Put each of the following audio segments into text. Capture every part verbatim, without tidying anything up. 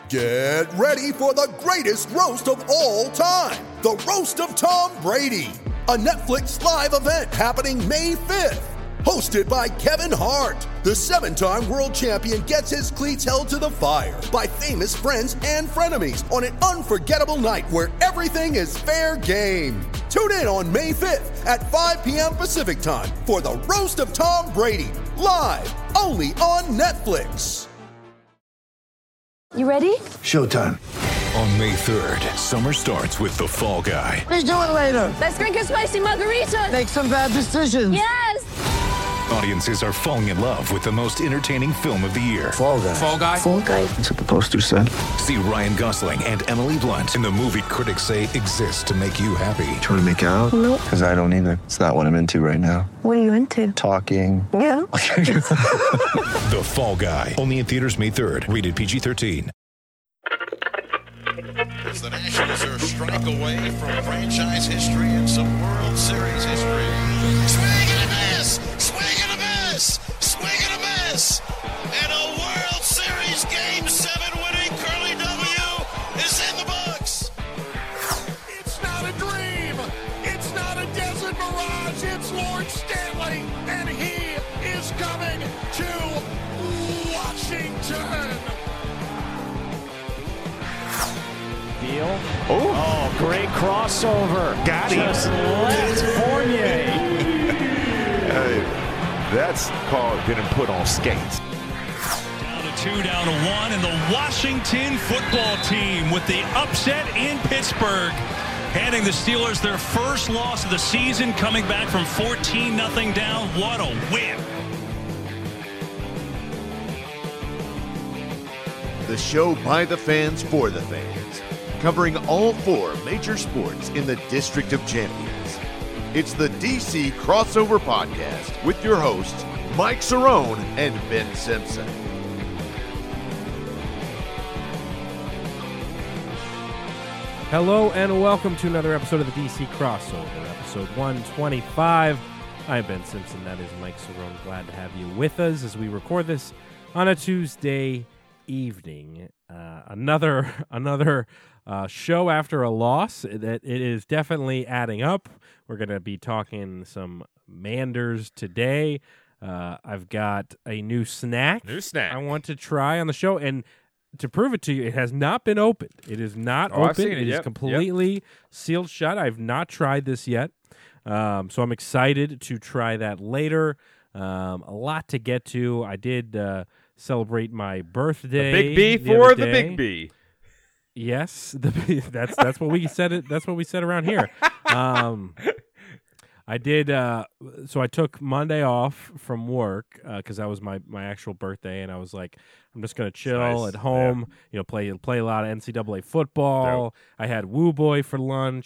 Get ready for the greatest roast of all time, the Roast of Tom Brady, a Netflix live event happening May fifth. Hosted by Kevin Hart, the seven-time world champion gets his cleats held to the fire by famous friends and frenemies on an unforgettable night where everything is fair game. Tune in on May fifth at five p.m. Pacific time for the Roast of Tom Brady, live only on Netflix. You ready? Showtime. On May third, summer starts with The Fall Guy. Let's do it later. Let's drink a spicy margarita. Make some bad decisions. Yes! Audiences are falling in love with the most entertaining film of the year. Fall Guy. Fall Guy? Fall Guy. That's what the poster said. See Ryan Gosling and Emily Blunt in the movie critics say exists to make you happy. Trying to make it out? Nope. Because I don't either. It's not what I'm into right now. What are you into? Talking. Yeah. The Fall Guy. Only in theaters May third. Rated P G thirteen. As the Nationals are a strike away from franchise history and some World Series history. Swing and a miss! Swing and a miss! Swing and a miss! And a World Series Game seven winning Curly W is in the books! It's not a dream! It's not a desert mirage! It's Lord Stanley! And he is coming to Washington! Oh. oh, great crossover. Got him. Just left Fournier. Hey, that's called getting put on skates. Down to two, down to one, and the Washington football team with the upset in Pittsburgh, handing the Steelers their first loss of the season, coming back from fourteen nothing down. What a win. The show by the fans for the fans, covering all four major sports in the District of Champions. It's the D C Crossover Podcast with your hosts, Mike Cerrone and Ben Simpson. Hello and welcome to another episode of the D C Crossover, episode one twenty-five. I'm Ben Simpson, that is Mike Cerrone. Glad to have you with us as we record this on a Tuesday evening. Uh, another another uh, show after a loss. It, it is definitely adding up. We're going to be talking some Manders today. Uh, I've got a new snack. New snack. I want to try on the show, and to prove it to you, it has not been opened. It is not Oh, open. I've seen it. It Yep. is completely yep. sealed shut. I've not tried this yet, um, so I'm excited to try that later. Um, a lot to get to. I did uh, celebrate my birthday. The big B the for the day. big B. Yes, the, that's that's what we said. It that's what we said around here. Um, I did. Uh, so I took Monday off from work because uh, that was my, my actual birthday, and I was like, I'm just gonna chill nice. at home. Yeah. You know, play play a lot of N C double A football. Dope. I had Woo Boy for lunch.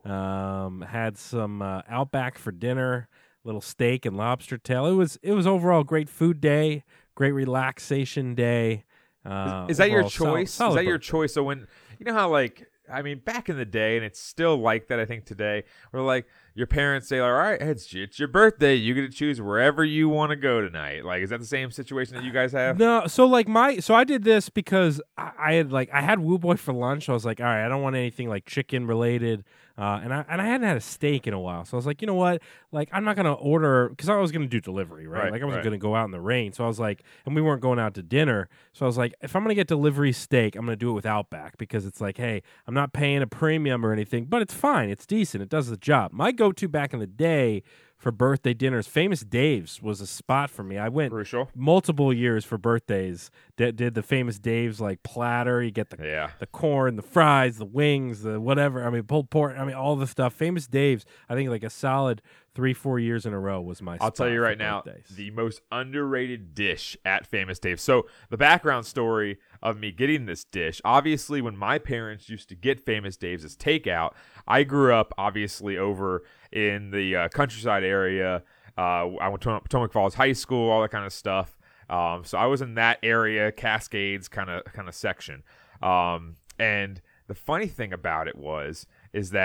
Um, had some uh, Outback for dinner. Little steak and lobster tail. It was it was overall a great food day, great relaxation day. Uh, is, is that your Solid, choice? solid is that birthday. your choice? So when you know how like I mean back in the day, and it's still like that I think today, where like your parents say, all right, it's, it's your birthday, you get to choose wherever you want to go tonight. Like, is that the same situation that you guys have? No, so like my so I did this because I, I had like I had Woo Boy for lunch. I was like, all right, I don't want anything like chicken related. Uh, and I and I hadn't had a steak in a while, so I was like, you know what? Like, I'm not gonna order because I was gonna do delivery, right? Right, like, I wasn't right. gonna go out in the rain, so I was like, and we weren't going out to dinner, so I was like, if I'm gonna get delivery steak, I'm gonna do it with Outback because it's like, hey, I'm not paying a premium or anything, but it's fine, it's decent, it does the job. My go-to back in the day for birthday dinners, Famous Dave's was a spot for me. I went Crucial. multiple years for birthdays. Did, did the Famous Dave's like platter? You get the Yeah. the corn, the fries, the wings, the whatever. I mean, pulled pork. I mean, all the stuff. Famous Dave's. I think like a solid three, four years in a row was my. I'll tell spot you for right now, birthdays. the most underrated dish at Famous Dave's. So the background story of me getting this dish, obviously when my parents used to get Famous Dave's as takeout, I grew up obviously over in the uh, countryside area. Uh, I went to Potomac Falls High School, all that kind of stuff. Um, so I was in that area, Cascades kind of kind of section. Um, and the funny thing about it was, is that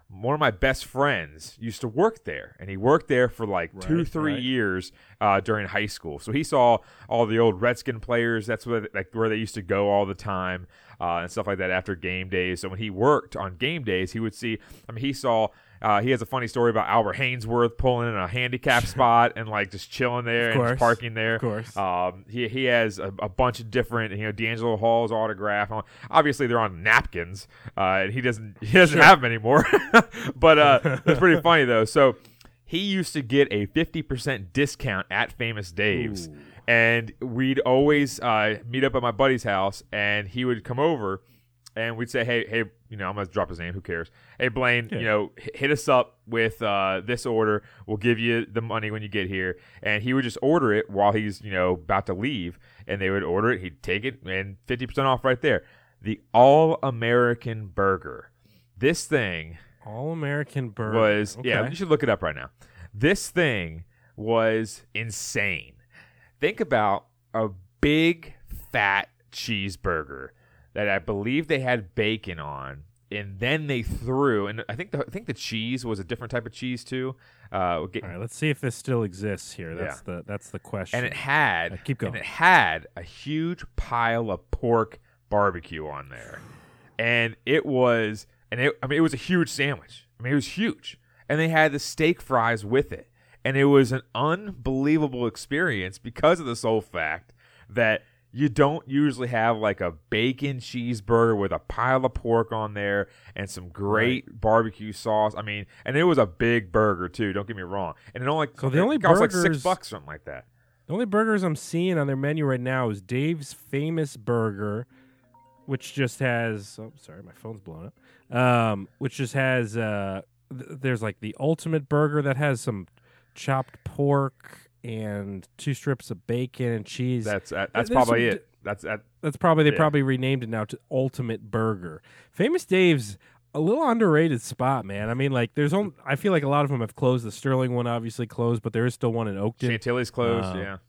one of my best friends used to work there, and he worked there for like Right, two, three right. years uh, during high school. So he saw all the old Redskin players. That's where like where they used to go all the time uh, and stuff like that after game days. So when he worked on game days, he would see. I mean, he saw. Uh, he has a funny story about Albert Hainsworth pulling in a handicap spot and like just chilling there and just parking there. Of course. Um, he he has a, a bunch of different, you know, D'Angelo Hall's autograph. Obviously, they're on napkins. Uh, and he doesn't he doesn't Sure. have them anymore. But uh, it's pretty funny though. So he used to get a fifty percent discount at Famous Dave's, Ooh. and we'd always uh, meet up at my buddy's house, and he would come over. And we'd say, hey, hey, you know, I'm going to drop his name. Who cares? Hey, Blaine, Yeah. you know, h- hit us up with uh, this order. We'll give you the money when you get here. And he would just order it while he's, you know, about to leave. And they would order it. He'd take it and fifty percent off right there. The All-American Burger. This thing All-American Burger. was, yeah, Okay. you should look it up right now. This thing was insane. Think about a big, fat cheeseburger that I believe they had bacon on, and then they threw, and I think the I think the cheese was a different type of cheese too. Uh, get, All right, let's see if this still exists here. That's Yeah. the that's the question. and it had Uh, keep going. and it had a huge pile of pork barbecue on there, and it was and it I mean it was a huge sandwich. I mean it was huge, and they had the steak fries with it, and it was an unbelievable experience because of the sole fact that you don't usually have like a bacon cheeseburger with a pile of pork on there and some great Right. barbecue sauce. I mean, and it was a big burger too. Don't get me wrong. And it only So the only it cost like six burgers- bucks, something like that. The only burgers I'm seeing on their menu right now is Dave's Famous Burger, which just has. Oh, sorry, my phone's blowing up. Um, which just has. Uh, th- there's like the Ultimate Burger that has some chopped pork and two strips of bacon and cheese. That's uh, that's There's probably some it. That's that. That's probably they Yeah. probably renamed it now to Ultimate Burger. Famous Dave's a little underrated spot, man. I mean, like there's only I feel like a lot of them have closed. The Sterling one obviously closed, but there is still one in Oakton. Chantilly's closed. Uh, yeah,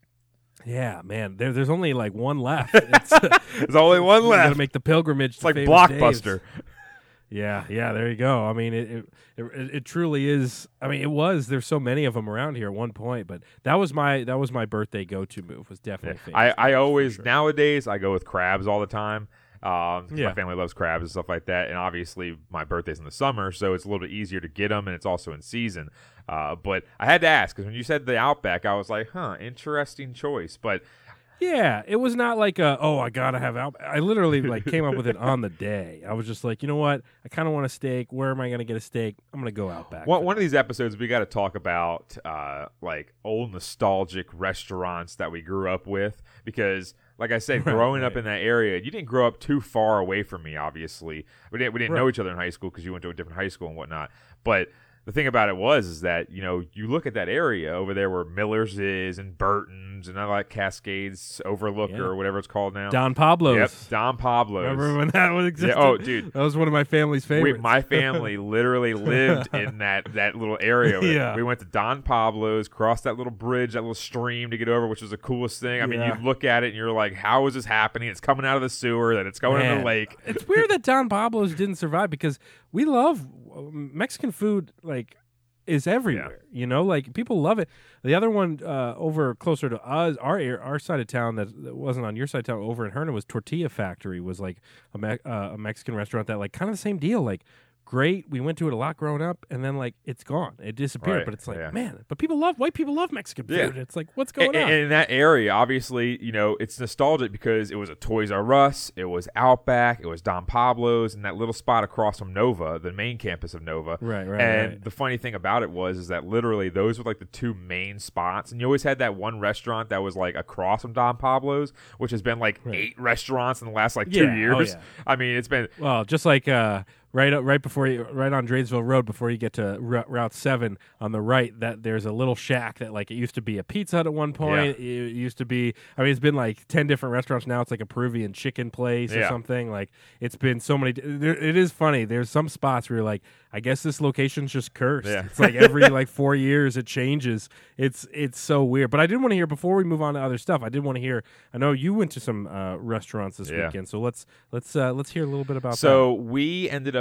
Yeah, man. There, there's only like one left. It's, there's only one you gotta left. make the pilgrimage. It's to like Famous Blockbuster. Dave's. Yeah, yeah. There you go. I mean, it, it it it truly is. I mean, it was. There's so many of them around here at one point, but that was my that was my birthday go to move. Was definitely. I, Famous I Dave's, for always sure. nowadays I go with crabs all the time. Um, 'cause Yeah. my family loves crabs and stuff like that, and obviously my birthday's in the summer, so it's a little bit easier to get them, and it's also in season. Uh, but I had to ask because when you said the Outback, I was like, "Huh, interesting choice." But Yeah, it was not like a, oh, I gotta have out. I literally like came up with it on the day. I was just like, you know what? I kind of want a steak. Where am I gonna get a steak? I'm gonna go out back. one, one of these episodes, we got to talk about uh, like old nostalgic restaurants that we grew up with because. Like I said, Right, growing up right. in that area, you didn't grow up too far away from me. Obviously, we didn't we didn't know Right. each other in high school because you went to a different high school and whatnot. But the thing about it was is that you know you look at that area over there where Miller's is and Burton's and all that Cascades Overlook Yeah. or whatever it's called now. Don Pablo's. Yep, Don Pablo's. Remember when that was existed? oh, dude. that was one of my family's We, favorites. my family literally lived in that, that little area. Yeah. We went to Don Pablo's, crossed that little bridge, that little stream to get over, which was the coolest thing. I mean, Yeah. you look at it and you're like, how is this happening? It's coming out of the sewer, then it's going into Man. the lake. It's weird that Don Pablo's didn't survive because we love Mexican food. Like. Is everywhere, you know, like people love it. The other one uh, over closer to us, our ar- our side of town that, that wasn't on your side of town, over in Hernan, was Tortilla Factory. Was like a, Me- uh, a Mexican restaurant that like kind of the same deal. Like great, we went to it a lot growing up, and then like it's gone, it disappeared. Right, But it's like yeah. man, but people love white people love Mexican food. Yeah. It's like what's going and, on? and in that area, obviously, you know, it's nostalgic because it was a Toys R Us, it was Outback, it was Don Pablo's, and that little spot across from Nova, the main campus of Nova. Right, right, And right. the funny thing about it was is that literally those were like the two main spots, and you always had that one restaurant that was like across from Don Pablo's, which has been like Right. eight restaurants in the last like Yeah, two oh, years. yeah. I mean, it's been Well, just like uh, right up, right before you, right on Dreysville Road, before you get to Ru- Route Seven on the right, that there's a little shack that like it used to be a Pizza Hut at one point. It used to be, I mean, it's been like ten different restaurants now. It's like a Peruvian chicken place or Yeah. something. Like it's been so many. There, it is funny. There's some spots where you're like, I guess this location's just cursed. Yeah. It's like every like four years it changes. It's it's so weird. But I did want to hear before we move on to other stuff. I did want to hear. I know you went to some uh, restaurants this Yeah. weekend, so let's let's uh, let's hear a little bit about that. So we ended up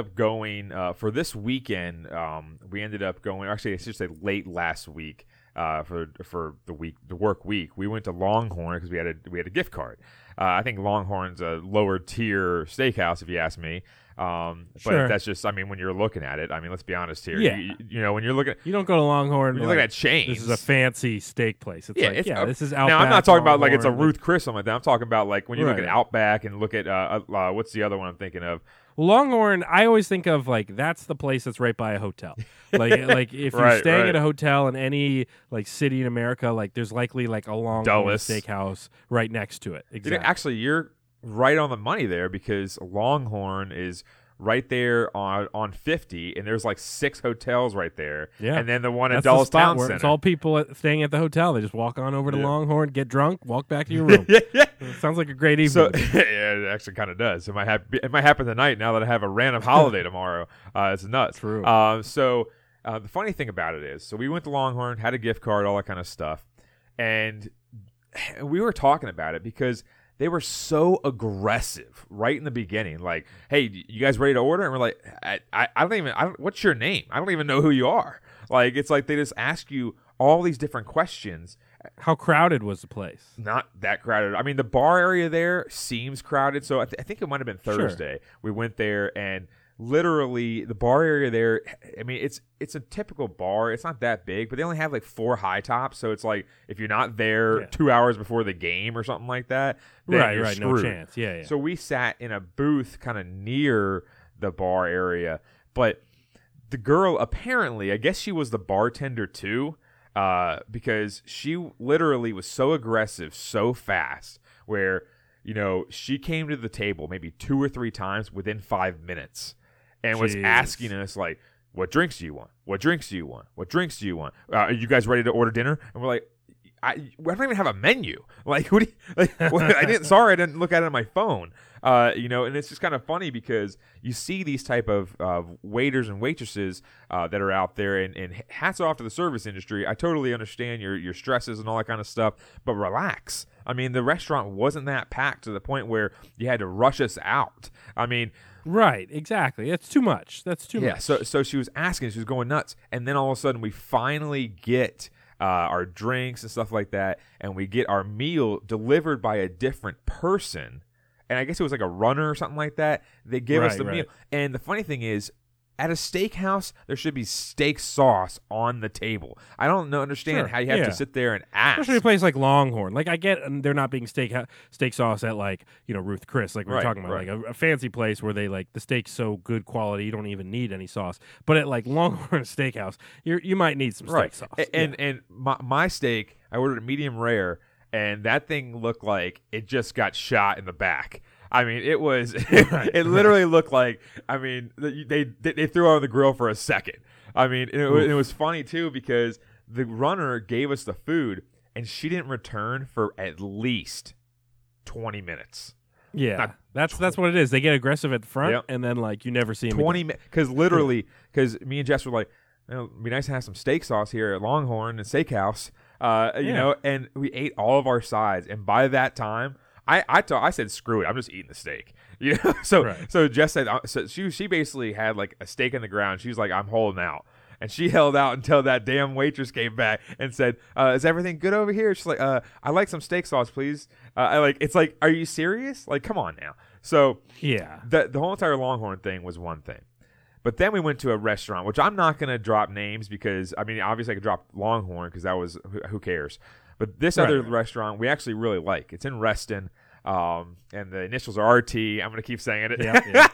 up going uh, for this weekend. Um, we ended up going. Actually, I should say late last week uh, for for the week, the work week. We went to Longhorn because we had a we had a gift card. Uh, I think Longhorn's a lower tier steakhouse, if you ask me. Um, but Sure. that's just, I mean, when you're looking at it, I mean, let's be honest here. Yeah. You, you know, when you're looking, You don't go to Longhorn. when you're like, looking at chains. This is a fancy steak place. It's yeah, like, it's, yeah, uh, this is now Outback. I'm not talking about like it's a Longhorn. Ruth Chris something like that. I'm talking about like when you look Right. at Outback and look at uh, uh, what's the other one I'm thinking of? Longhorn, I always think of like that's the place that's right by a hotel. Like like if you're Right, staying right. at a hotel in any like city in America, like there's likely like a Longhorn Dulles. steakhouse right next to it. You know, Exactly. actually, you're right on the money there because Longhorn is right there on on fifty, and there's like six hotels right there. Yeah. and then the one That's at the Dulles spot Town where Center. it's all people at, staying at the hotel. They just walk on over to Yeah. Longhorn, get drunk, walk back to your room. yeah, yeah. Sounds like a great evening. So yeah, it actually kind of does. It might have it might happen tonight now that I have a random holiday tomorrow. Uh, it's nuts. True. Um, so uh, the funny thing about it is, so we went to Longhorn, had a gift card, all that kind of stuff, and we were talking about it because they were so aggressive right in the beginning. Like, hey, you guys ready to order? And we're like, I, I, I don't even. I don't, what's your name? I don't even know who you are. Like, it's like they just ask you all these different questions. How crowded was the place? Not that crowded. I mean, the bar area there seems crowded. So I, th- I think it might have been Thursday. Sure. We went there, and literally the bar area there, I mean, it's it's a typical bar. It's not that big, but they only have like four high tops. So it's like if you're not there Yeah. two hours before the game or something like that, then Right, you're right, no screwed. chance. Yeah, yeah. So we sat in a booth kind of near the bar area, but the girl apparently, I guess she was the bartender too, uh, because she literally was so aggressive so fast where, you know, she came to the table maybe two or three times within five minutes and was Jeez. asking us like, what drinks do you want? What drinks do you want? What drinks do you want? Uh, are you guys ready to order dinner? And we're like, I, I don't even have a menu. Like, what do you, like, I didn't, sorry, I didn't look at it on my phone. Uh, you know, and it's just kind of funny because you see these type of uh, waiters and waitresses uh, that are out there, and, and hats off to the service industry. I totally understand your your stresses and all that kind of stuff, but relax. I mean, the restaurant wasn't that packed to the point where you had to rush us out. I mean, Right, exactly. It's too much. That's too yeah. much. So so she was asking, she was going nuts, and then all of a sudden we finally get uh, our drinks and stuff like that, and we get our meal delivered by a different person. And I guess it was like a runner or something like that. They give us Right, the right. meal. And the funny thing is, at a steakhouse, there should be steak sauce on the table. I don't know, understand Sure, how you have yeah. to sit there and ask. Especially a place like Longhorn. Like I get um, they're not being steak steak sauce at like, you know, Ruth Chris, like we were Right, talking about, right. like a, a fancy place where they like the steak's so good quality you don't even need any sauce. But at like Longhorn Steakhouse, you you might need some steak right. sauce. A- And, Yeah. and my, my steak, I ordered a medium rare, and that thing looked like it just got shot in the back. I mean, it was, it literally looked like, I mean, they, they they threw it on the grill for a second. I mean, it, it was funny too because the runner gave us the food and she didn't return for at least twenty minutes. yeah, not that's that's what it is. They get aggressive at the front, Yep. and then like you never see them. twenty again. minutes. Because literally, because me and Jess were like, you know, it'd be nice to have some steak sauce here at Longhorn and Steakhouse, uh, you Yeah. know, and we ate all of our sides. And by that time, I I, t- I said, screw it, I'm just eating the steak. You know, so Right. so Jess said, uh, so she she basically had like a steak in the ground. She was like, I'm holding out. And she held out until that damn waitress came back and said, uh, "Is everything good over here?" She's like, uh, "I like some steak sauce, please." Uh, I like. It's like, are you serious? Like, come on now. So Yeah, the the whole entire Longhorn thing was one thing, but then we went to a restaurant, which I'm not going to drop names because I mean, obviously I could drop Longhorn because that was who, who cares. But this Right, other right. restaurant we actually really like. It's in Reston, um, and the initials are R T. I'm going to keep saying it. Yeah,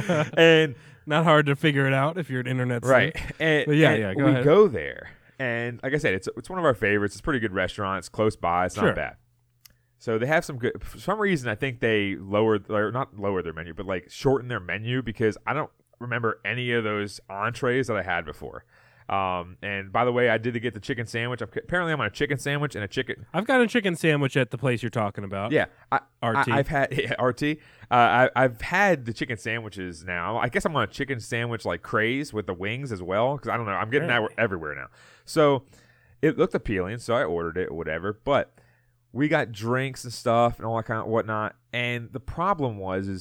and not hard to figure it out if you're an internet right, sleuth. and, But yeah, and yeah, go we ahead. go there, and like I said, it's it's one of our favorites. It's a pretty good restaurant. It's close by. It's Sure. not bad. So they have some good. For some reason, I think they lowered, or not lowered their menu, but like shortened their menu because I don't remember any of those entrees that I had before. Um, and by the way, I did get the chicken sandwich. Apparently, I'm on a chicken sandwich and a chicken. I've got a chicken sandwich at the place you're talking about. Yeah, I, R T. I, have had yeah, R T. Uh, I, I've had the chicken sandwiches now. I guess I'm on a chicken sandwich like craze with the wings as well because I don't know. I'm getting Really? that everywhere now. So it looked appealing, so I ordered it or whatever. But we got drinks and stuff and all that kind of whatnot. And the problem was is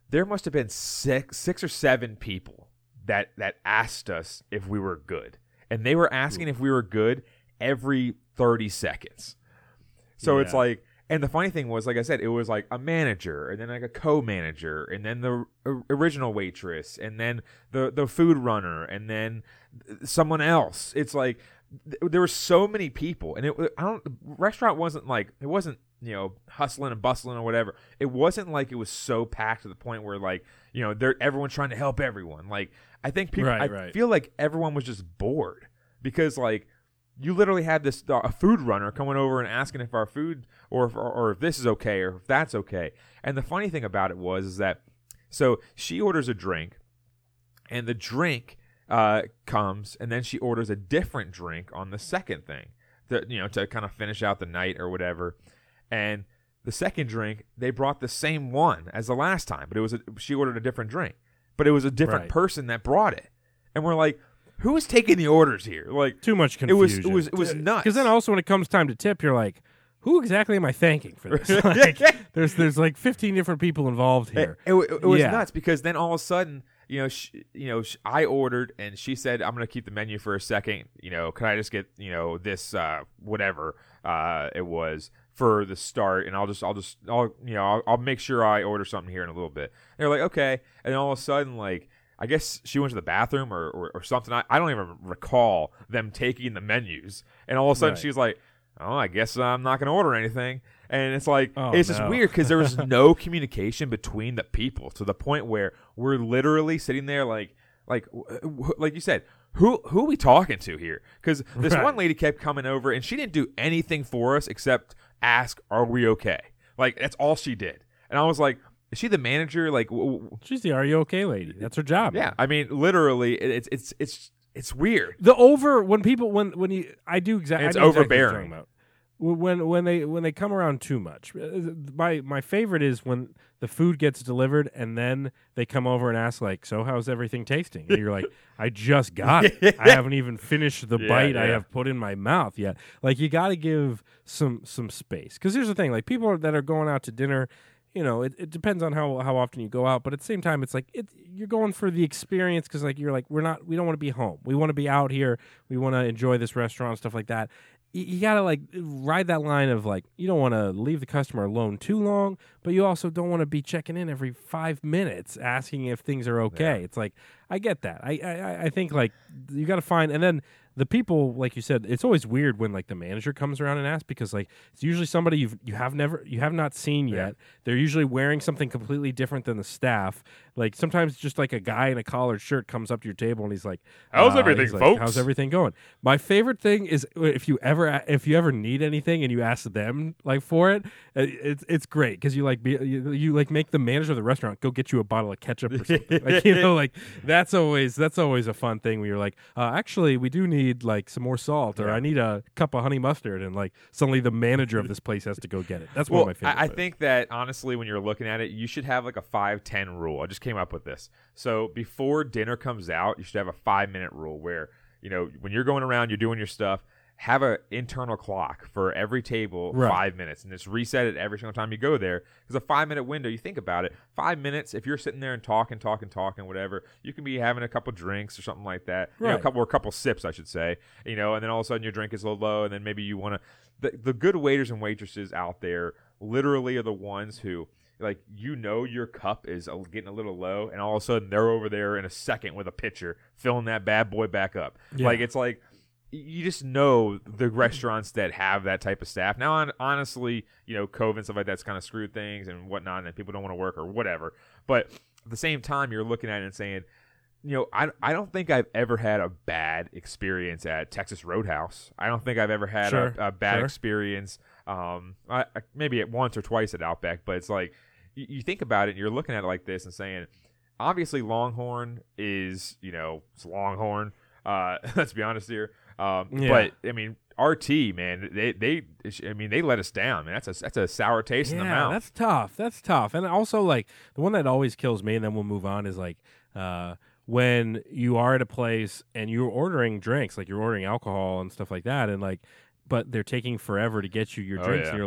there must have been six, six or seven people that that asked us if we were good, and they were asking if we were good every thirty seconds. So yeah. It's like, and the funny thing was, like I said, it was like a manager, and then like a co-manager, and then the original waitress, and then the the food runner, and then someone else. It's like there were so many people, and it I don't restaurant wasn't like it wasn't you know hustling and bustling or whatever. It wasn't like it was so packed to the point where like you know they're everyone's trying to help everyone. Like I think people, right, I right. feel like everyone was just bored because like. You literally had this uh, a food runner coming over and asking if our food or if, or, or if this is okay or if that's okay. And the funny thing about it was is that so she orders a drink, and the drink uh, comes, and then she orders a different drink on the second thing, to, you know, to kind of finish out the night or whatever. And the second drink, they brought the same one as the last time, but it was a, she ordered a different drink, but it was a different right. person that brought it, and we're like. Who is taking the orders here? Like too much confusion. It was it was it was nuts. Because then also when it comes time to tip, you're like, who exactly am I thanking for this? Like, there's there's like fifteen different people involved here. It, it, it was yeah. nuts because then all of a sudden, you know, she, you know, she, I ordered and she said, "I'm going to keep the menu for a second. You know, can I just get you know this uh, whatever uh, it was for the start, and I'll just I'll just I'll you know I'll, I'll make sure I order something here in a little bit." And they're like, "Okay," and then all of a sudden, like. I guess she went to the bathroom or, or, or something. I, I don't even recall them taking the menus. And all of a sudden right. she's like, oh, I guess I'm not going to order anything. And it's like, oh, it's no. just weird because there was no communication between the people to the point where we're literally sitting there like, like, like you said, who who are we talking to here? Because this right. one lady kept coming over and she didn't do anything for us except ask, are we okay? Like, that's all she did. And I was like, is she the manager? Like, w- w- she's the "Are you okay" lady. That's her job. Yeah, I mean, literally, it, it's it's it's it's weird. The over when people when when you I do exactly it's I know overbearing. Exactly when when they when they come around too much. My my favorite is when the food gets delivered and then they come over and ask like, "So how's everything tasting?" And you're like, "I just got it. I haven't even finished the yeah, bite yeah. I have put in my mouth yet." Like you got to give some some space because here's the thing: like people that are going out to dinner. You know, it, it depends on how, how often you go out, but at the same time, it's like it, you're going for the experience because, like, you're like we're not, we don't want to be home. We want to be out here. We want to enjoy this restaurant, stuff like that. You, you gotta like ride that line of like you don't want to leave the customer alone too long, but you also don't want to be checking in every five minutes asking if things are okay. Yeah. It's like I get that. I I, I think like you got to find and then. The people, like you said, it's always weird when like the manager comes around and asks because like it's usually somebody you've you have never you have not seen yet. Yeah. They're usually wearing something completely different than the staff. Like sometimes just like a guy in a collared shirt comes up to your table and he's like, "How's uh, everything, he's like, folks? How's everything going?" My favorite thing is if you ever if you ever need anything and you ask them like for it, it's it's great because you like be, you, you like make the manager of the restaurant go get you a bottle of ketchup or something. Like you know, like that's always that's always a fun thing where you're like, uh, actually, we do need like some more salt, or yeah. I need a cup of honey mustard, and like suddenly the manager of this place has to go get it. That's well, one of my I, favorites. I think that honestly, when you're looking at it, you should have like a five ten rule. I just came up with this. So before dinner comes out, you should have a five minute rule where you know when you're going around, you're doing your stuff. Have an internal clock for every table, right. five minutes, and just reset it every single time you go there. Because a five-minute window, you think about it, five minutes, if you're sitting there and talking, talking, talking, whatever, you can be having a couple drinks or something like that, right. you know, a couple or a couple sips, I should say, you know, and then all of a sudden your drink is a little low, and then maybe you want to the, – the good waiters and waitresses out there literally are the ones who – like, you know your cup is getting a little low, and all of a sudden they're over there in a second with a pitcher filling that bad boy back up. Yeah. Like, it's like – you just know the restaurants that have that type of staff. Now, on, honestly, you know, COVID and stuff like that's kind of screwed things and whatnot, and people don't want to work or whatever. But at the same time, you're looking at it and saying, you know, I, I don't think I've ever had a bad experience at Texas Roadhouse. I don't think I've ever had sure, a, a bad sure. experience, um, I, I, maybe at once or twice at Outback. But it's like you, you think about it, and you're looking at it like this and saying, obviously, Longhorn is, you know, it's Longhorn. Uh, let's be honest here. Um, yeah. But I mean, R T, man, they they I mean they let us down, man. That's a that's a sour taste yeah, in the mouth. That's tough. That's tough. And also, like the one that always kills me, and then we'll move on, is like uh, when you are at a place and you're ordering drinks, like you're ordering alcohol and stuff like that, and like. But they're taking forever to get you your Oh, drinks, yeah. and you're like,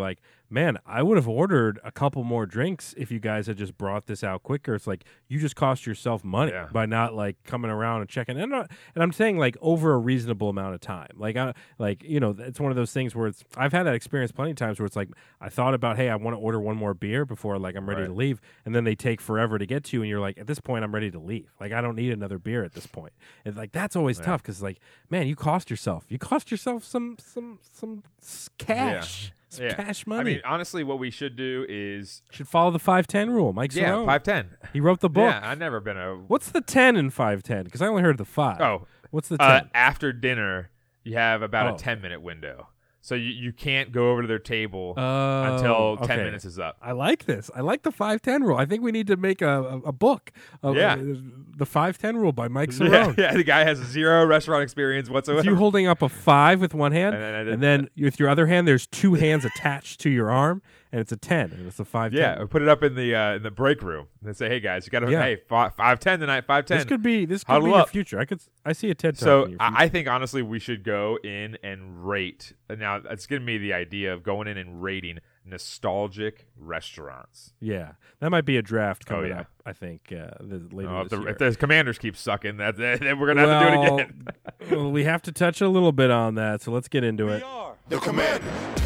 man, I would have ordered a couple more drinks if you guys had just brought this out quicker. It's like you just cost yourself money Yeah. by not like coming around and checking. And, not, and I'm saying like over a reasonable amount of time. Like I like you know, it's one of those things where it's I've had that experience plenty of times where it's like I thought about, hey, I want to order one more beer before like I'm ready Right. to leave, and then they take forever to get to you, and you're like, at this point, I'm ready to leave. Like I don't need another beer at this point. And like that's always Yeah. tough because like man, you cost yourself. You cost yourself some some some s- cash. Yeah. Some Yeah. cash money. I mean, honestly, what we should do is should follow the five ten rule. Mike yeah, Cerrone. five ten. He wrote the book. Yeah, I've never been a. What's the ten in five ten? Because I only heard the five. Oh, what's the uh, ten? after dinner, you have about Oh. a ten minute window, so you, you can't go over to their table Oh, until ten okay. minutes is up. I like this. I like the five ten rule. I think we need to make a, a, a book. Of, Yeah. uh, the five ten rule by Mike Yeah, Cerrone. yeah, the guy has zero restaurant experience whatsoever. If you holding up a five with one hand, And then I did- and then with your other hand, there's two hands attached to your arm, and it's a ten, and it's a five ten. yeah, or put it up in the uh, in the break room and say, "Hey guys, you got to Yeah. hey five, five ten tonight, five ten." This could be this could Huddle be your up. future. I could I see a TED talk. So in your future. I I think honestly we should go in and rate. Now it's giving me the idea of going in and rating nostalgic restaurants. yeah, that might be a draft Oh, coming yeah. up. I think uh, the, later Oh, if, this the, year. if the Commanders keep sucking, that then we're gonna have to do it again. well, we have to touch a little bit on that, so let's get into it. The Commanders.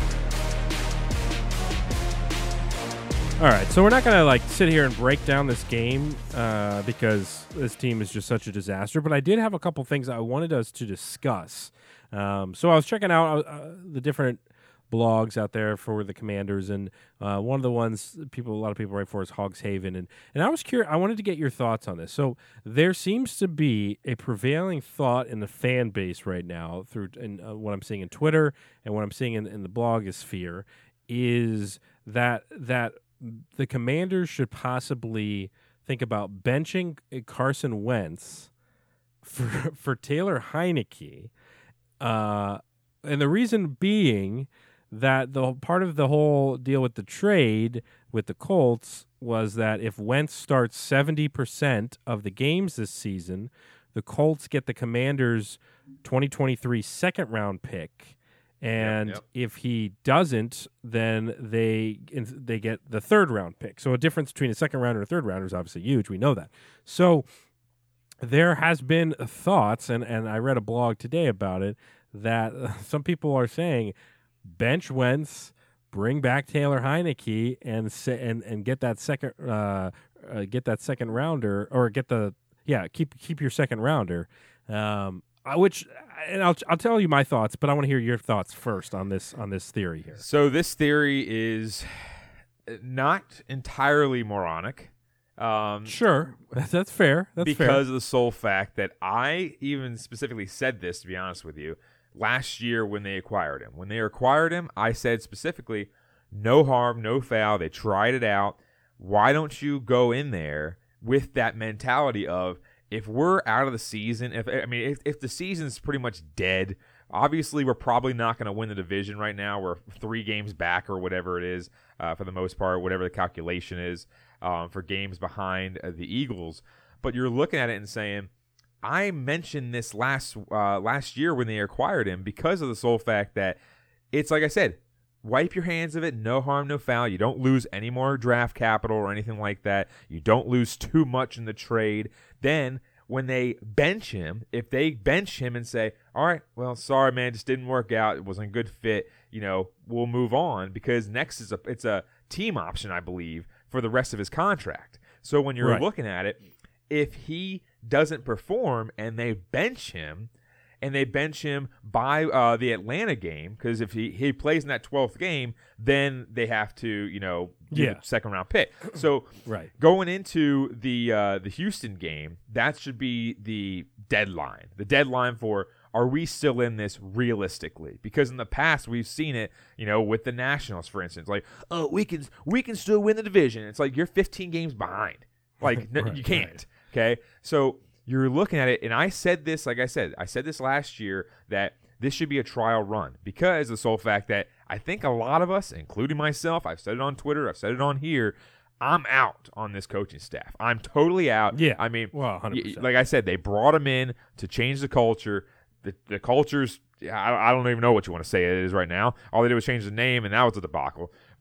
All right, so we're not going to like sit here and break down this game uh, because this team is just such a disaster. But I did have a couple things I wanted us to discuss. Um, so I was checking out uh, the different blogs out there for the Commanders, and uh, one of the ones people, a lot of people write for is Hogs Haven, and and I was curious. I wanted to get your thoughts on this. So there seems to be a prevailing thought in the fan base right now through and uh, what I'm seeing in Twitter and what I'm seeing in, in the blogosphere is that that. the Commanders should possibly think about benching Carson Wentz for for Taylor Heineke, uh, and the reason being that the part of the whole deal with the trade with the Colts was that if Wentz starts seventy percent of the games this season, the Colts get the Commanders' twenty twenty-three second round pick. And Yep, yep. if he doesn't, then they they get the third round pick. So a difference between a second rounder and a third rounder is obviously huge. We know that. So there has been thoughts, and, and I read a blog today about it, that uh, some people are saying bench Wentz, bring back Taylor Heineke, and se- and and get that second uh, uh, get that second rounder, or get the yeah keep keep your second rounder. Um, I- which and I'll I'll tell you my thoughts, but I want to hear your thoughts first on this on this theory here. So this theory is not entirely moronic. Um, Sure, that's, that's fair. That's because fair. of the sole fact that I even specifically said this, to be honest with you, last year when they acquired him. When they acquired him, I said specifically, no harm, no foul. They tried it out. Why don't you go in there with that mentality of, if we're out of the season, if I mean, if, if the season's pretty much dead, obviously we're probably not going to win the division right now. We're three games back or whatever it is, uh, for the most part, whatever the calculation is, um, for games behind uh, the Eagles. But you're looking at it and saying, I mentioned this last uh, last year when they acquired him because of the sole fact that it's, like I said, wipe your hands of it, no harm, no foul. You don't lose any more draft capital or anything like that. You don't lose too much in the trade. Then when they bench him, if they bench him and say, all right, well, sorry, man, just didn't work out. It wasn't a good fit. You know, we'll move on, because next is a it's a team option, I believe, for the rest of his contract. So when you're Right. looking at it, if he doesn't perform and they bench him, and they bench him by uh, the Atlanta game, because if he, he plays in that twelfth game, then they have to, you know, give Yeah. a second round pick. So Right. going into the uh, the Houston game, that should be the deadline. The deadline for, are we still in this realistically? Because in the past we've seen it, you know, with the Nationals, for instance, like, oh, we can we can still win the division. It's like you're fifteen games behind. Like no, Right, you can't. Okay, so you're looking at it, and I said this, like I said, I said this last year, that this should be a trial run, because the sole fact that I think a lot of us, including myself, I've said it on Twitter, I've said it on here, I'm out on this coaching staff. I'm totally out. Yeah. I mean, Well, one hundred y- percent. like I said, they brought him in to change the culture. The the culture's, I, I don't even know what you want to say it is right now. All they did was change the name, and that was a debacle.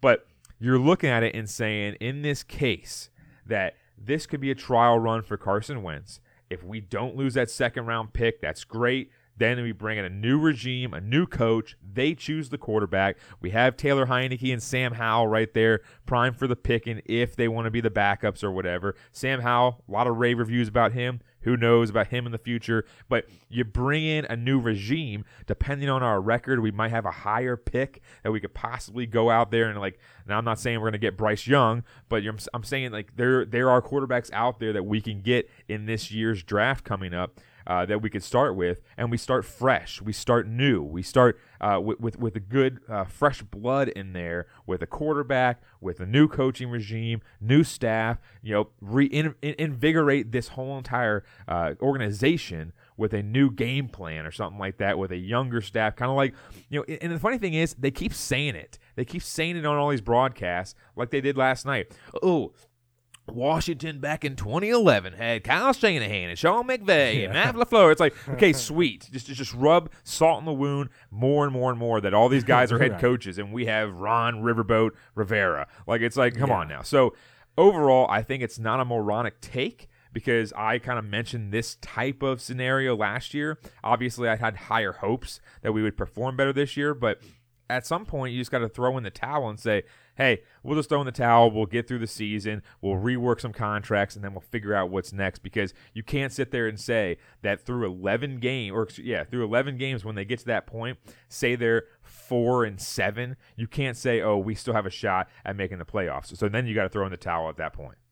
But you're looking at it and saying, in this case, that this could be a trial run for Carson Wentz. If we don't lose that second round pick, that's great. Then we bring in a new regime, a new coach. They choose the quarterback. We have Taylor Heineke and Sam Howell right there, prime for the picking if they want to be the backups or whatever. Sam Howell, a lot of rave reviews about him. Who knows about him in the future? But you bring in a new regime. Depending on our record, we might have a higher pick that we could possibly go out there and like. Now I'm not saying we're going to get Bryce Young, but you're, I'm saying like there there are quarterbacks out there that we can get in this year's draft coming up. Uh, that we could start with, and we start fresh. We start new. We start uh, with, with with a good uh, fresh blood in there, with a quarterback, with a new coaching regime, new staff. You know, reinvigorate this whole entire uh, organization with a new game plan or something like that, with a younger staff, kind of like, you know. And the funny thing is, they keep saying it. They keep saying it on all these broadcasts, like they did last night. Oh. Washington back in twenty eleven had Kyle Shanahan and Sean McVay Yeah. and Matt LaFleur. It's like, okay, sweet. Just just rub salt in the wound more and more and more that all these guys are head Right. coaches and we have Ron Riverboat Rivera. Like, it's like, come Yeah. on now. So overall, I think it's not a moronic take because I kind of mentioned this type of scenario last year. Obviously, I had higher hopes that we would perform better this year, but at some point, you just got to throw in the towel and say, hey, we'll just throw in the towel. We'll get through the season. We'll rework some contracts, and then we'll figure out what's next. Because you can't sit there and say that through eleven games, or yeah, through eleven games, when they get to that point, say they're four and seven. You can't say, oh, we still have a shot at making the playoffs. So then you got to throw in the towel at that point.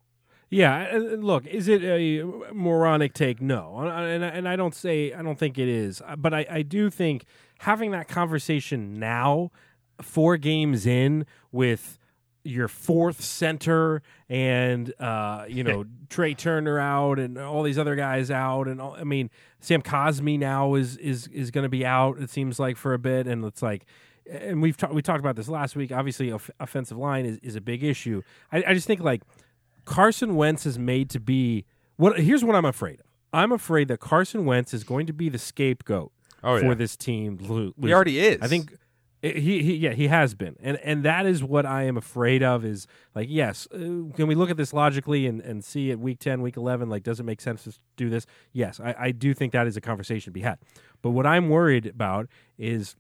Yeah, and look, is it a moronic take? No, and and I don't say I don't think it is, but I, I do think having that conversation now, four games in with your fourth center and uh, you know Trey Turner out and all these other guys out, and all, I mean Sam Cosmi now is is is going to be out. It seems like for a bit, and it's like. And we've ta- we talked about this last week. Obviously, off- offensive line is, is a big issue. I, I just think like. Carson Wentz is made to be what? Here's what I'm afraid of. I'm afraid that Carson Wentz is going to be the scapegoat oh, for yeah. this team. Lo- He already is. I think he, he, yeah, he has been, and and that is what I am afraid of. Is like, yes, uh, can we look at this logically and, and see at week ten, week eleven, like, does it make sense to do this? Yes, I, I do think that is a conversation to be had. But what I'm worried about is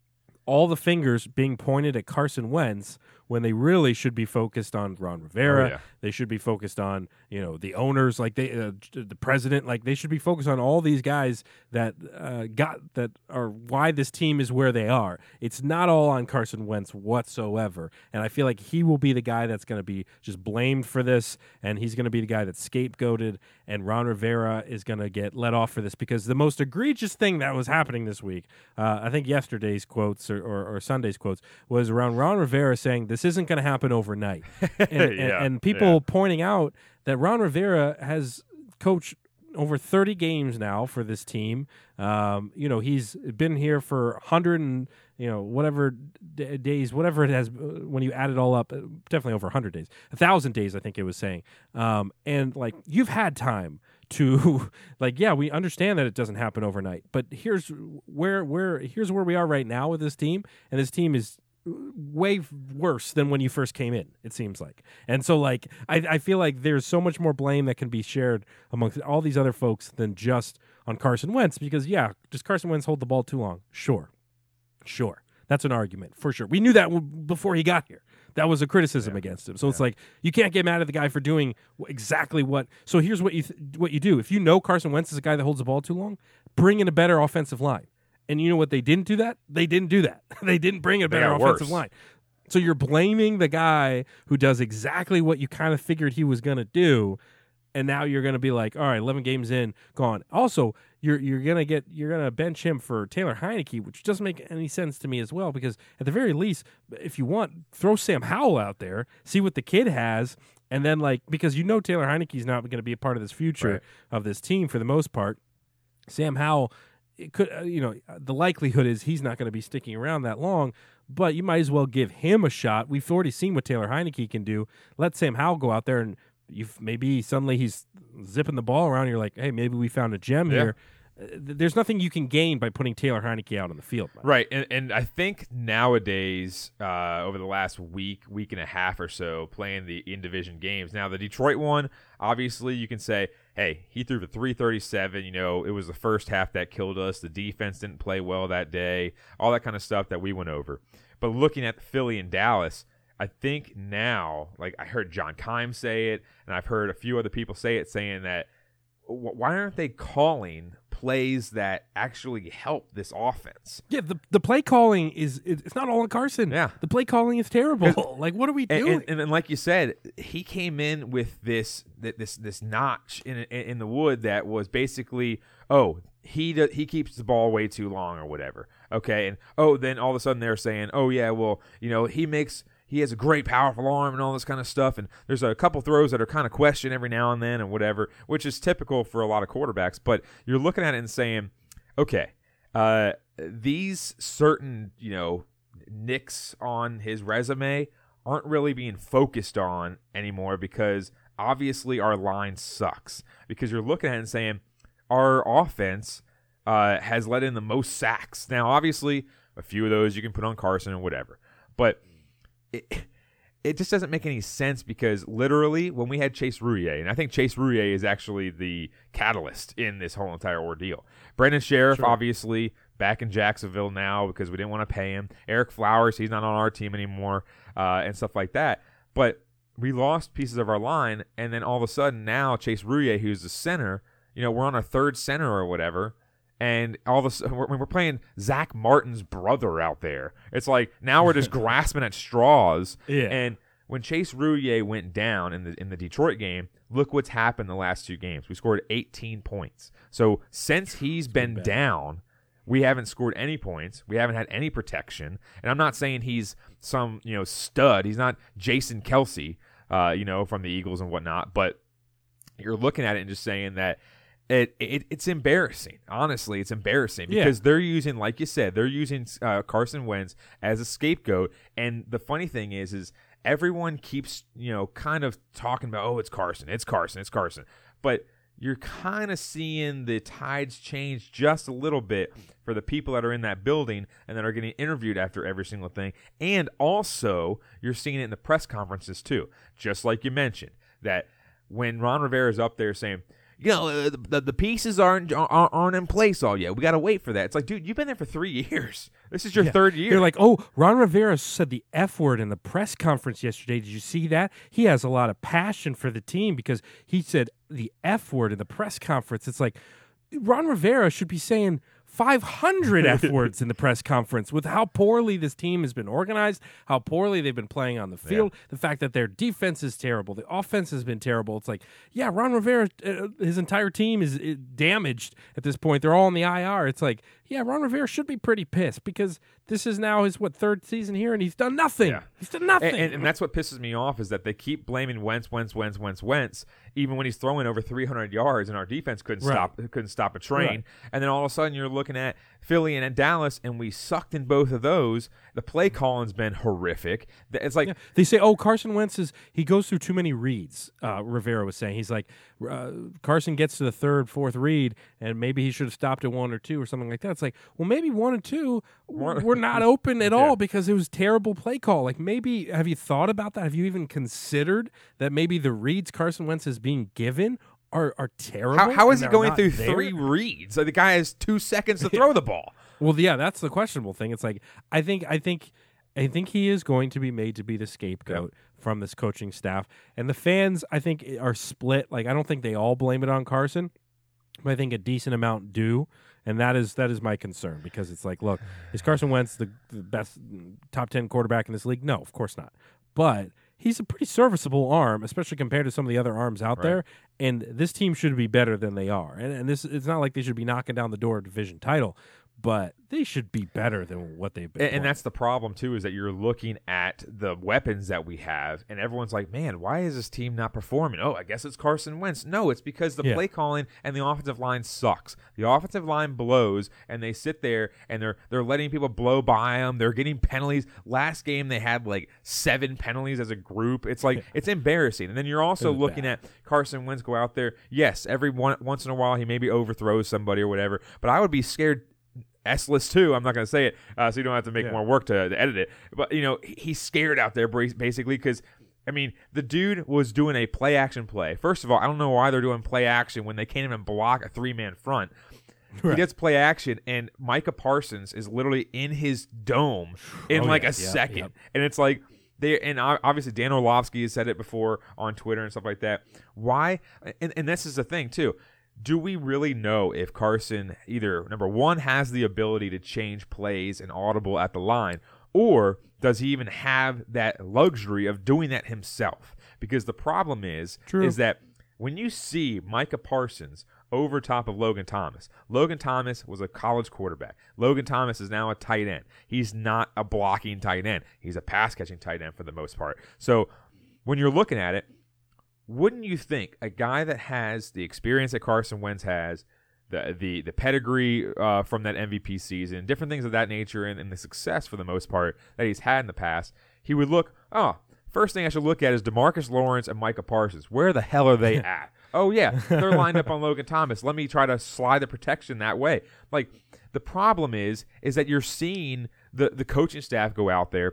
all the fingers being pointed at Carson Wentz when they really should be focused on Ron Rivera. Oh, yeah. They should be focused on, you know, the owners, like they, uh, the president, like they should be focused on all these guys that uh, got that are why this team is where they are. It's not all on Carson Wentz whatsoever, and I feel like he will be the guy that's going to be just blamed for this, and he's going to be the guy that's scapegoated, and Ron Rivera is going to get let off for this because the most egregious thing that was happening this week, uh, I think yesterday's quotes or, or, or Sunday's quotes was around Ron Rivera saying this isn't going to happen overnight, and, yeah, and, and people yeah. pointing out that Ron Rivera has coached over thirty games now for this team. Um, you know, he's been here for one hundred and, you know, whatever d- days, whatever it has, uh, when you add it all up, uh, definitely over one hundred days, one thousand days, I think it was saying. Um, and, like, you've had time to, like, yeah, we understand that it doesn't happen overnight, but here's where, where, here's where we are right now with this team, and this team is way worse than when you first came in, it seems like. And so, like, I, I feel like there's so much more blame that can be shared amongst all these other folks than just on Carson Wentz, because, yeah, does Carson Wentz hold the ball too long? Sure. Sure. That's an argument, for sure. We knew that w- before he got here. That was a criticism yeah. against him. So yeah. it's like, you can't get mad at the guy for doing exactly what. So here's what you th- what you do. If you know Carson Wentz is a guy that holds the ball too long, bring in a better offensive line. And you know what they didn't do that? They didn't do that. They didn't bring a better offensive worse. line. So you're blaming the guy who does exactly what you kind of figured he was going to do, and now you're going to be like, all right, eleven games in, gone. Also, you're you're going to get you're going to bench him for Taylor Heineke, which doesn't make any sense to me as well, because at the very least, if you want, throw Sam Howell out there, see what the kid has, and then, like, because you know Taylor Heineke's not going to be a part of this future right. of this team for the most part. Sam Howell, it could, uh, you know, the likelihood is he's not going to be sticking around that long, but you might as well give him a shot. We've already seen what Taylor Heineke can do. Let Sam Howell go out there, and you've maybe suddenly he's zipping the ball around. You're like, hey, maybe we found a gem yeah. here. uh, there's nothing you can gain by putting Taylor Heineke out on the field. Man. Right, and and I think nowadays, uh, over the last week, week and a half or so, playing the in-division games. Now, the Detroit one, obviously, you can say, hey, he threw for three thirty-seven. You know, it was the first half that killed us. The defense didn't play well that day. All that kind of stuff that we went over. But looking at Philly and Dallas, I think now, like I heard John Keim say it, and I've heard a few other people say it, saying that why aren't they calling plays that actually help this offense? Yeah, the the play calling is it's not all on Carson. Yeah, the play calling is terrible. Like, what are we doing? And, and, and like you said, he came in with this this this notch in in the wood that was basically, oh, he do, he keeps the ball way too long or whatever. Okay, and oh, then all of a sudden they're saying, oh yeah, well, you know, he makes. He has a great, powerful arm and all this kind of stuff, and there's a couple throws that are kind of questioned every now and then and whatever, which is typical for a lot of quarterbacks. But you're looking at it and saying, okay, uh, these certain, you know, nicks on his resume aren't really being focused on anymore because obviously our line sucks. Because you're looking at it and saying our offense uh, has let in the most sacks. Now, obviously, a few of those you can put on Carson and whatever, but It, it just doesn't make any sense because literally when we had Chase Roullier, and I think Chase Roullier is actually the catalyst in this whole entire ordeal. Brandon Sheriff, sure. obviously, back in Jacksonville now because we didn't want to pay him. Eric Flowers, he's not on our team anymore, uh, and stuff like that. But we lost pieces of our line, and then all of a sudden now Chase Roullier, who's the center, you know, we're on our third center or whatever. And all of a sudden, when we're playing Zach Martin's brother out there, it's like now we're just grasping at straws. Yeah. And when Chase Roullier went down in the in the Detroit game, look what's happened the last two games. We scored eighteen points. So since he's been down, we haven't scored any points. We haven't had any protection. And I'm not saying he's some you know stud. He's not Jason Kelsey, uh, you know, from the Eagles and whatnot. But you're looking at it and just saying that. It, it it's embarrassing. Honestly, it's embarrassing because yeah. they're using, like you said, they're using uh, Carson Wentz as a scapegoat. And the funny thing is, is everyone keeps you know kind of talking about, oh, it's Carson, it's Carson, it's Carson. But you're kind of seeing the tides change just a little bit for the people that are in that building and that are getting interviewed after every single thing. And also, you're seeing it in the press conferences too, just like you mentioned that when Ron Rivera is up there saying, you know, uh, the, the pieces aren't aren't in place all yet. We got to wait for that. It's like, dude, you've been there for three years. This is your yeah. third year. You're like, oh, Ron Rivera said the F word in the press conference yesterday. Did you see that? He has a lot of passion for the team because he said the F word in the press conference. It's like Ron Rivera should be saying five hundred F words in the press conference with how poorly this team has been organized, how poorly they've been playing on the field, yeah. the fact that their defense is terrible, the offense has been terrible. It's like, yeah, Ron Rivera, uh, his entire team is uh, damaged at this point. They're all on the I R. It's like, yeah, Ron Rivera should be pretty pissed because this is now his, what, third season here, and he's done nothing. Yeah. He's done nothing. And, and, and that's what pisses me off is that they keep blaming Wentz, Wentz, Wentz, Wentz, Wentz, even when he's throwing over three hundred yards and our defense couldn't right. stop couldn't stop a train. Right. And then all of a sudden you're looking at Philly and at Dallas, and we sucked in both of those. The play calling's been horrific. It's like yeah. they say, oh, Carson Wentz is he goes through too many reads. Uh, Rivera was saying he's like uh, Carson gets to the third, fourth read, and maybe he should have stopped at one or two or something like that. It's like, well, maybe one and two were not open at all yeah. because it was terrible play call. Like maybe have you thought about that? Have you even considered that maybe the reads Carson Wentz is being given are are terrible? How, how is he going through there? three reads? Like the guy has two seconds to throw the ball. Well, yeah, that's the questionable thing. It's like I think I think I think he is going to be made to be the scapegoat yeah. from this coaching staff, and the fans I think are split. Like I don't think they all blame it on Carson, but I think a decent amount do. And that is that is my concern because it's like, look, is Carson Wentz the, the best top ten quarterback in this league? No, of course not. But he's a pretty serviceable arm, especially compared to some of the other arms out right. there. And this team should be better than they are. And, and this it's not like they should be knocking down the door of division title. but they should be better than what they've been. And, and that's the problem, too, is that you're looking at the weapons that we have, and everyone's like, man, why is this team not performing? Oh, I guess it's Carson Wentz. No, it's because the Yeah. play calling and the offensive line sucks. The offensive line blows, and they sit there, and they're they're letting people blow by them. They're getting penalties. Last game, they had like seven penalties as a group. It's like, it's embarrassing. And then you're also looking bad. at Carson Wentz go out there. Yes, every one, once in a while, he maybe overthrows somebody or whatever, but I would be scared S-list too. I'm not going to say it, uh, so you don't have to make Yeah. more work to, to edit it. But, you know, he's scared out there basically because, I mean, the dude was doing a play-action play. First of all, I don't know why they're doing play-action when they can't even block a three-man front. Right. He does play-action, and Micah Parsons is literally in his dome in Oh, like yeah. a Yep, second. yep. And it's like, they and obviously Dan Orlovsky has said it before on Twitter and stuff like that. Why? And, and this is the thing, too. Do we really know if Carson either, number one, has the ability to change plays and audible at the line, or does he even have that luxury of doing that himself? Because the problem is, True. is that when you see Micah Parsons over top of Logan Thomas, Logan Thomas was a college quarterback. Logan Thomas is now a tight end. He's not a blocking tight end. He's a pass-catching tight end for the most part. So when you're looking at it, wouldn't you think a guy that has the experience that Carson Wentz has, the the the pedigree uh, from that M V P season, different things of that nature, and, and the success for the most part that he's had in the past, he would look, oh, first thing I should look at is DeMarcus Lawrence and Micah Parsons. Where the hell are they at? Oh, yeah, they're lined up on Logan Thomas. Let me try to slide the protection that way. Like, the problem is, is that you're seeing the, the coaching staff go out there,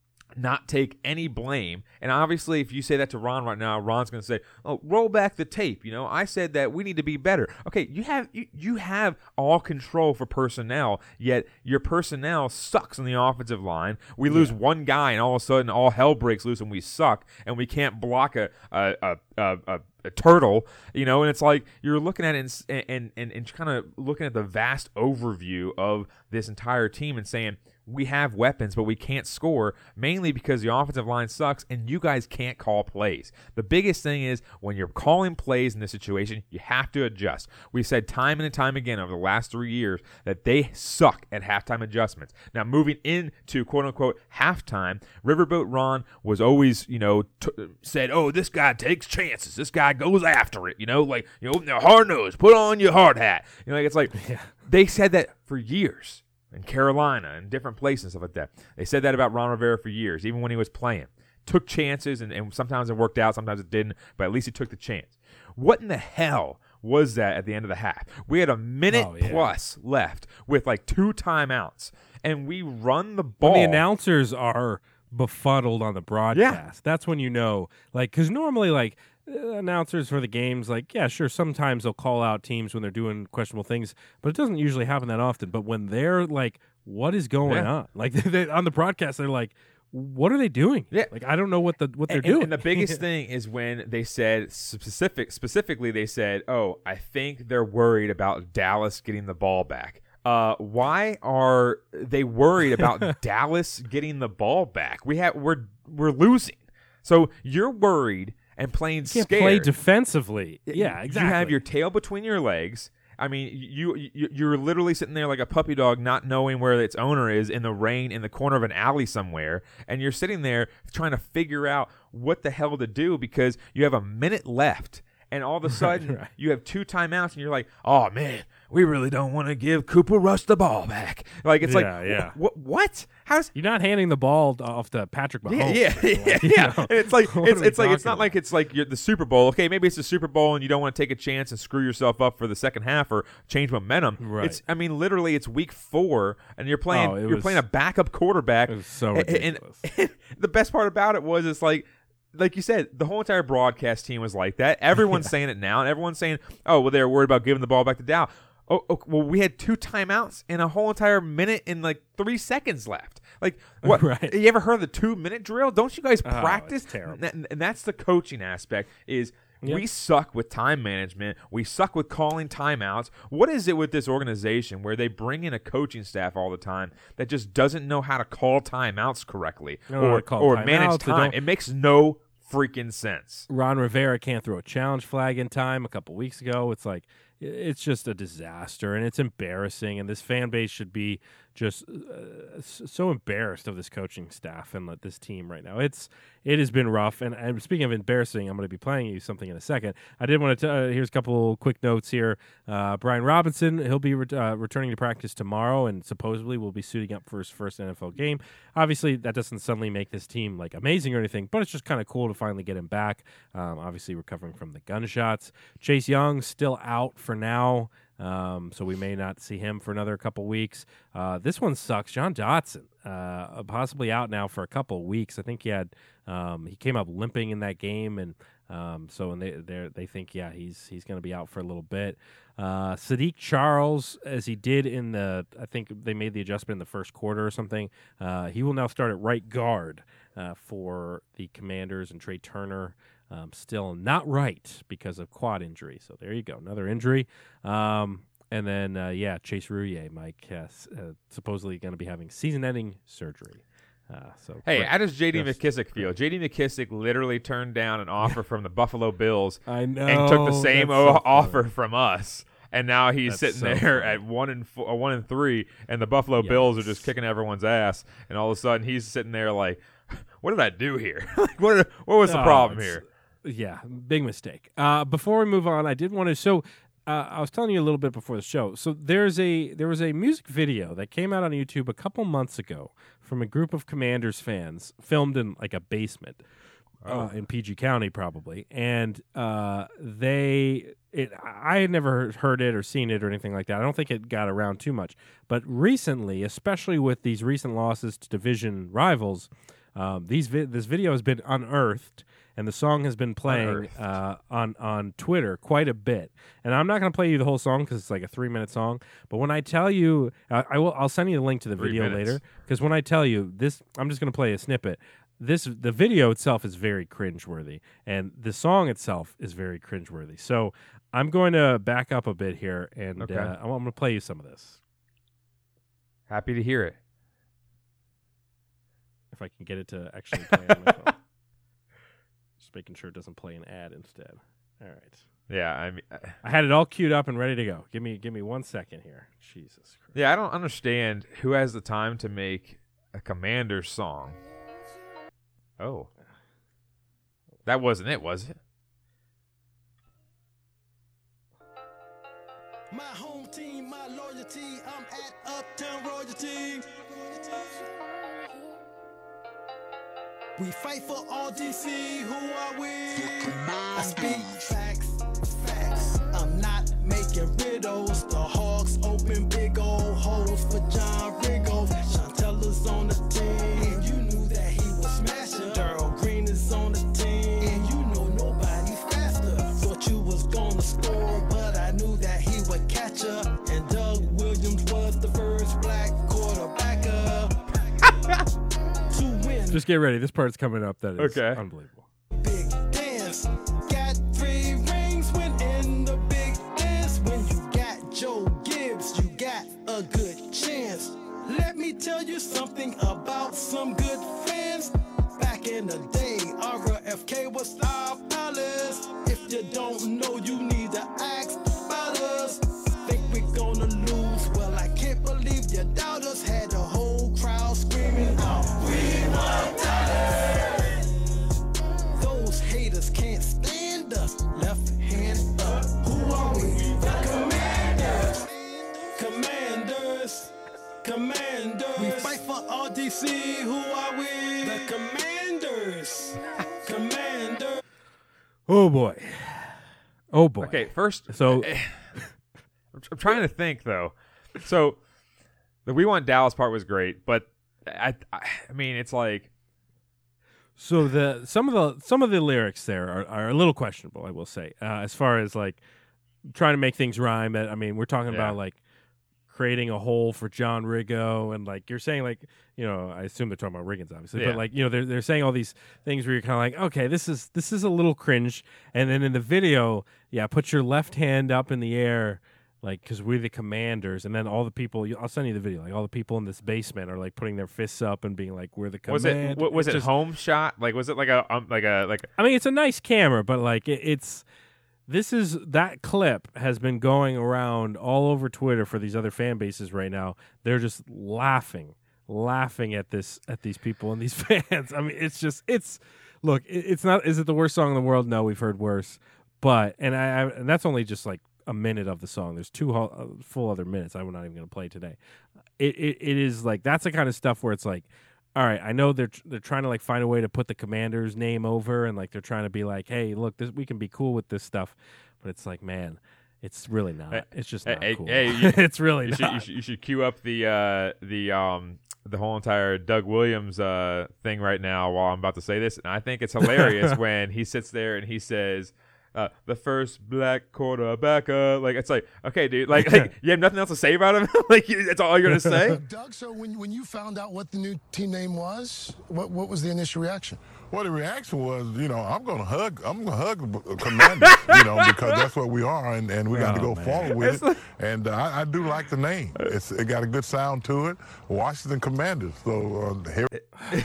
not take any blame. And obviously, if you say that to Ron right now, Ron's going to say, oh, roll back the tape. You know, I said that we need to be better. Okay, you have you, you have all control for personnel, yet your personnel sucks on the offensive line. We lose yeah. one guy, and all of a sudden, all hell breaks loose, and we suck, and we can't block a a a, a, a a turtle, you know, and it's like you're looking at it and and, and, and kind of looking at the vast overview of this entire team and saying, we have weapons, but we can't score, mainly because the offensive line sucks and you guys can't call plays. The biggest thing is when you're calling plays in this situation, you have to adjust. We've said time and time again over the last three years that they suck at halftime adjustments. Now, moving into quote-unquote halftime, Riverboat Ron was always, you know, t- said, oh, this guy takes chances. This guy goes after it, you know, like, you know, the hard nose, put on your hard hat. You know, like, it's like yeah. they said that for years. In Carolina and different places and stuff like that. They said that about Ron Rivera for years, even when he was playing. Took chances, and, and sometimes it worked out, sometimes it didn't, but at least he took the chance. What in the hell was that at the end of the half? We had a minute oh, yeah. plus left with like two timeouts, and we run the ball. When the announcers are befuddled on the broadcast, yeah. that's when you know, like, because normally, like, Uh, announcers for the games, like, yeah, sure, sometimes they'll call out teams when they're doing questionable things, but it doesn't usually happen that often. But when they're like, what is going yeah. on? Like, they, on the broadcast, they're like, what are they doing? Yeah. Like, I don't know what the what they're and, doing. And the biggest thing is when they said, specific, specifically, they said, oh, I think they're worried about Dallas getting the ball back. Uh, why are they worried about Dallas getting the ball back? We have we're we're losing, so you're worried. And playing you can't scared. play defensively. Yeah, exactly. You have your tail between your legs. I mean, you, you you're literally sitting there like a puppy dog, not knowing where its owner is in the rain in the corner of an alley somewhere, and you're sitting there trying to figure out what the hell to do because you have a minute left, and all of a sudden right, right. you have two timeouts, and you're like, oh man, we really don't want to give Cooper Rush the ball back. Like it's yeah, like, yeah. what? What? How's you're not handing the ball off to Patrick Mahomes? Yeah, yeah, yeah. Like, yeah. know, And it's like it's it's like it's not about? like it's like you're the Super Bowl. Okay, maybe it's the Super Bowl and you don't want to take a chance and screw yourself up for the second half or change momentum. Right. It's I mean, literally, it's week four and you're playing Oh, you're was, playing a backup quarterback. It was so and, ridiculous. And, and the best part about it was it's like. Like you said, the whole entire broadcast team was like that. Everyone's yeah. saying it now, and everyone's saying, "Oh, well, they're worried about giving the ball back to Dow." Oh, oh, well, we had two timeouts and a whole entire minute and like three seconds left. Like, what? Right. You ever heard of the two-minute drill? Don't you guys Oh, practice? it's terrible. And, and that's the coaching aspect. Is Yep. we suck with time management. We suck with calling timeouts. What is it with this organization where they bring in a coaching staff all the time that just doesn't know how to call timeouts correctly Or or call or timeouts, manage they time? don't- It makes no freaking sense. Ron Rivera can't throw a challenge flag in time a couple weeks ago. It's like, it's just a disaster, and it's embarrassing, and this fan base should be just uh, so embarrassed of this coaching staff and this team right now. It's it has been rough, and, and speaking of embarrassing, I'm going to be playing you something in a second. I did want to, uh, here's a couple quick notes here. Uh, Brian Robinson, he'll be re- uh, returning to practice tomorrow, and supposedly will be suiting up for his first N F L game. Obviously, that doesn't suddenly make this team like amazing or anything, but it's just kind of cool to finally get him back, um, obviously recovering from the gunshots. Chase Young, still out for now. Um, so we may not see him for another couple weeks. Uh, this one sucks. John Dotson, uh, possibly out now for a couple weeks. I think he had um, he came up limping in that game, and um, so and they they think yeah he's he's going to be out for a little bit. Uh, Sadiq Charles, as he did in the, I think they made the adjustment in the first quarter or something. Uh, he will now start at right guard uh, for the Commanders, and Trey Turner. Um, still not right because of quad injury. So there you go, another injury. Um, and then, uh, yeah, Chase Rouillet, Mike, uh, uh, supposedly going to be having season-ending surgery. Uh, so hey, great. how does J D Just McKissick feel? great. J D McKissick literally turned down an offer from the Buffalo Bills I know, and took the same that's o- so offer funny. from us. And now he's That's sitting so there funny. at one and four, uh, one and three, and the Buffalo Yikes. Bills are just kicking everyone's ass. And all of a sudden, he's sitting there like, "What did I do here? Like, what? What was the Oh, problem it's- here?" Yeah, big mistake. Uh, before we move on, I did want to. So uh, I was telling you a little bit before the show. So there's a there was a music video that came out on YouTube a couple months ago from a group of Commanders fans, filmed in like a basement uh, in P G County, probably. And uh, they, it, I had never heard it or seen it or anything like that. I don't think it got around too much. But recently, especially with these recent losses to division rivals, um, these vi- this video has been unearthed. And the song has been playing uh, on on Twitter quite a bit. And I'm not going to play you the whole song because it's like a three minute song. But when I tell you, I, I will. I'll send you the link to the Three video minutes. later. Because when I tell you this, I'm just going to play a snippet. This the video itself is very cringeworthy, and the song itself is very cringeworthy. So I'm going to back up a bit here, and Okay. uh, I'm going to play you some of this Happy to hear it. if I can get it to actually play on my phone. Just making sure it doesn't play an ad instead. All right. Yeah, I mean, I had it all queued up and ready to go. Give me give me one second here. Jesus Christ. yeah, I don't understand who has the time to make a Commander song. Oh, that wasn't it, was it? My home team, my loyalty, I'm at Uptown Royalty. We fight for all D C, who are we? I speak facts, facts. I'm not making riddles. The Hawks open big old holes for John Riggles. Chantella's on the team, and you knew that he was smashing. Daryl Green is on the team, and you know nobody's faster. Thought you was gonna score, but I knew that he would catch her. And Doug Williams was the first black quarterbacker. to win. Just get ready. This part's coming up. That is Okay. unbelievable. Big dance. Got three rings when in the big dance. When you got Joe Gibbs, you got a good chance. Let me tell you something about some good fans. Back in the day, R F K was our palace. If you don't know, you need to ask about us. Think we're gonna lose? Well, I can't believe you doubt us. Had the whole crowd screaming out, "We want Dallas!" Those haters can't stand us. Left hand up. Who are we? The Commanders. Commanders. Commanders. We fight for all D C. Who are we? The Commanders. Commanders. Oh boy. Oh boy. Okay, first, So I'm I'm trying to think though. So the "We Want Dallas" part was great, but I, I, I mean, it's like, so the some of the some of the lyrics there are, are a little questionable, I will say. Uh, as far as like trying to make things rhyme. I mean, we're talking Yeah. about like creating a hole for John Riggo, and like you're saying, like, you know, I assume they're talking about Riggins, obviously, Yeah. but like, you know, they're they're saying all these things where you're kind of like, okay, this is this is a little cringe, and then in the video, yeah, put your left hand up in the air, like, because we're the Commanders, and then all the people, I'll send you the video, like all the people in this basement are like putting their fists up and being like, we're the Was Commanders. it what, was It's it just, home shot? Like was it like a um, like a like? A, I mean, it's a nice camera, but like it, it's this is that clip has been going around all over Twitter for these other fan bases right now. They're just laughing, laughing at this at these people and these fans. I mean, it's just it's look, it, it's not. Is it the worst song in the world? No, we've heard worse. But and I, I and that's only just like a minute of the song. There's two whole, uh, full other minutes. I'm not even going to play today. It, it it is like that's the kind of stuff where it's like, all right, I know they're they're trying to like find a way to put the Commander's name over, and like they're trying to be like, hey, look, this, we can be cool with this stuff, but it's like, man, it's really not. It's just not hey, cool. Hey, you, it's really you not. Should, you, should, you should cue up the uh, the um the whole entire Doug Williams uh, thing right now while I'm about to say this, and I think it's hilarious when he sits there and he says. Uh, the first black quarterback, uh, like it's like, okay, dude, like, like you have nothing else to say about him. Like you, that's all you're gonna say. Doug, so when when you found out what the new team name was, what what was the initial reaction? Well, the reaction was, you know, I'm gonna hug, I'm gonna hug the Commanders, you know, because that's what we are, and, and we got Oh, to go man. forward with It's it. like- And uh, I, I do like the name. It's it got a good sound to it. Washington Commanders. So uh, here.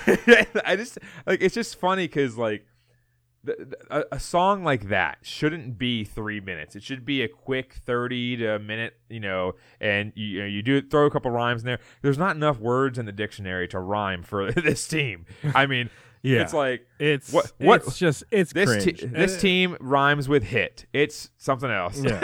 I just like it's just funny because like. The, the, a, a song like that shouldn't be three minutes. It should be a quick thirty to a minute, you know, and you, you know, you do throw a couple rhymes in there. There's not enough words in the dictionary to rhyme for this team. I mean, Yeah. it's like It's what what it's just it's this cringe. te- this Uh, team rhymes with hit. It's something else. Yeah.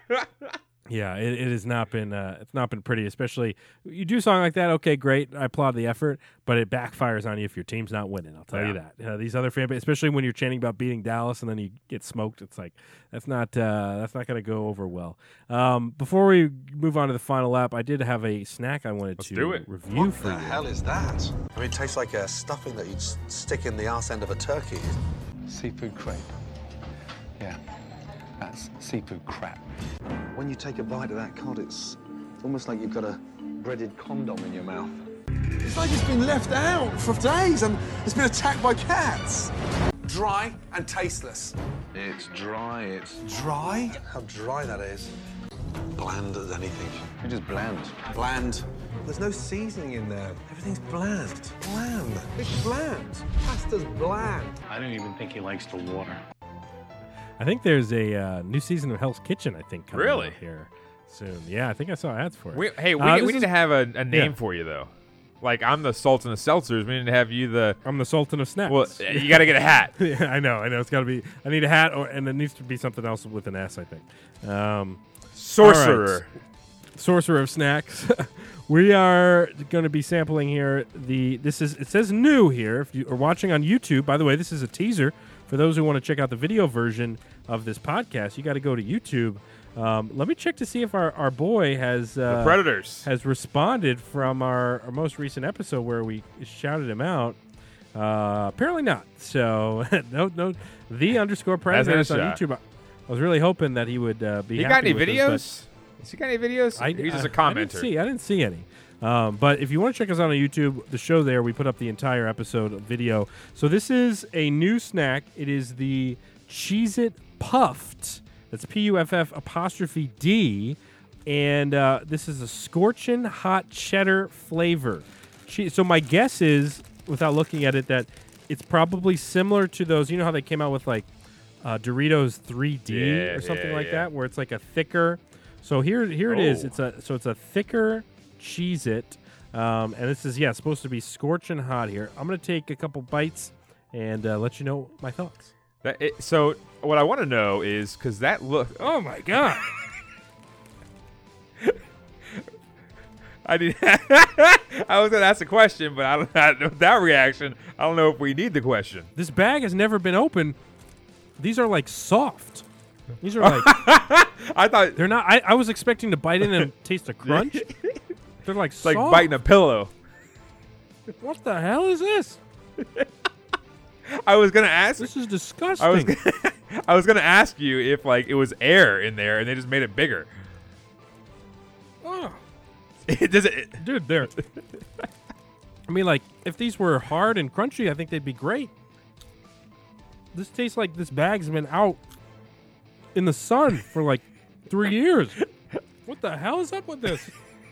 Yeah, it, it has not been uh, it's not been pretty. Especially you do a song like that, okay, great. I applaud the effort, but it backfires on you if your team's not winning. I'll tell you Yeah. that. Uh, these other fan, especially when you're chanting about beating Dallas and then you get smoked, it's like that's not uh, that's not going to go over well. Um, before we move on to the final lap, I did have a snack I wanted Let's to do it. review What for the you. hell is that? I mean, it tastes like a stuffing that you'd s- stick in the arse end of a turkey. Seafood crepe. Yeah, that's seafood crap. When you take a bite of that cod, it's almost like you've got a breaded condom in your mouth. It's like it's been left out for days and it's been attacked by cats. Dry and tasteless. It's dry, it's... Dry? How dry that is. Bland as anything. It is bland. Bland. There's no seasoning in there. Everything's bland. Bland. It's bland. Pasta's bland. I don't even think he likes the water. I think there's a uh, new season of Hell's Kitchen. I think coming Really? out here soon. Yeah, I think I saw ads for it. We, hey, we, Uh, we this need is- to have a, a name yeah. for you though. Like I'm the Sultan of Seltzers. We need to have you the. I'm the Sultan of Snacks. Well, you got to get a hat. Yeah, I know, I know. It's got to be. I need a hat, or and it needs to be something else with an S. I think. Um, Sorcerer. all right. Sorcerer of Snacks. We are going to be sampling here. The this is it says new here. If you are watching on YouTube, by the way, this is a teaser for those who want to check out the video version of this podcast. You got to go to YouTube. Um, let me check to see if our, our boy has uh, The Predators has responded from our, our most recent episode where we shouted him out. Uh, apparently not. So no no the underscore Predators on shot. YouTube. I was really hoping that he would uh, be. He got happy any with us, videos? Has he got any videos? I, He's just I- a commenter. I didn't see. I didn't see any. Um, but if you want to check us out on YouTube, the show there, we put up the entire episode of video. So this is a new snack. It is the Cheez-It Puffed. That's P U F F apostrophe D. And uh, this is a scorching hot cheddar flavor. Che- so my guess is, without looking at it, that it's probably similar to those. You know how they came out with like uh, Doritos three D Yeah, or something yeah, like yeah. that, where it's like a thicker. So here, here it is. Oh. It's a so it's a thicker Cheez-It, um, and this is yeah supposed to be scorching hot here. I'm gonna take a couple bites and uh, let you know my thoughts. That it, so what I want to know is because that look. Oh my god! I did. I was gonna ask a question, but I don't. I, with that reaction, I don't know if we need the question. This bag has never been opened. These are like soft. These are like. I thought they're not. I, I was expecting to bite in and taste a crunch. They're like It's like soft. biting a pillow. What the hell is this? I was gonna ask. This is disgusting. I was. Gonna, I was gonna ask you if like it was air in there and they just made it bigger. Oh. Does it, dude? There. I mean, like if these were hard and crunchy, I think they'd be great. This tastes like this bag's been out in the sun for like three years. What the hell is up with this?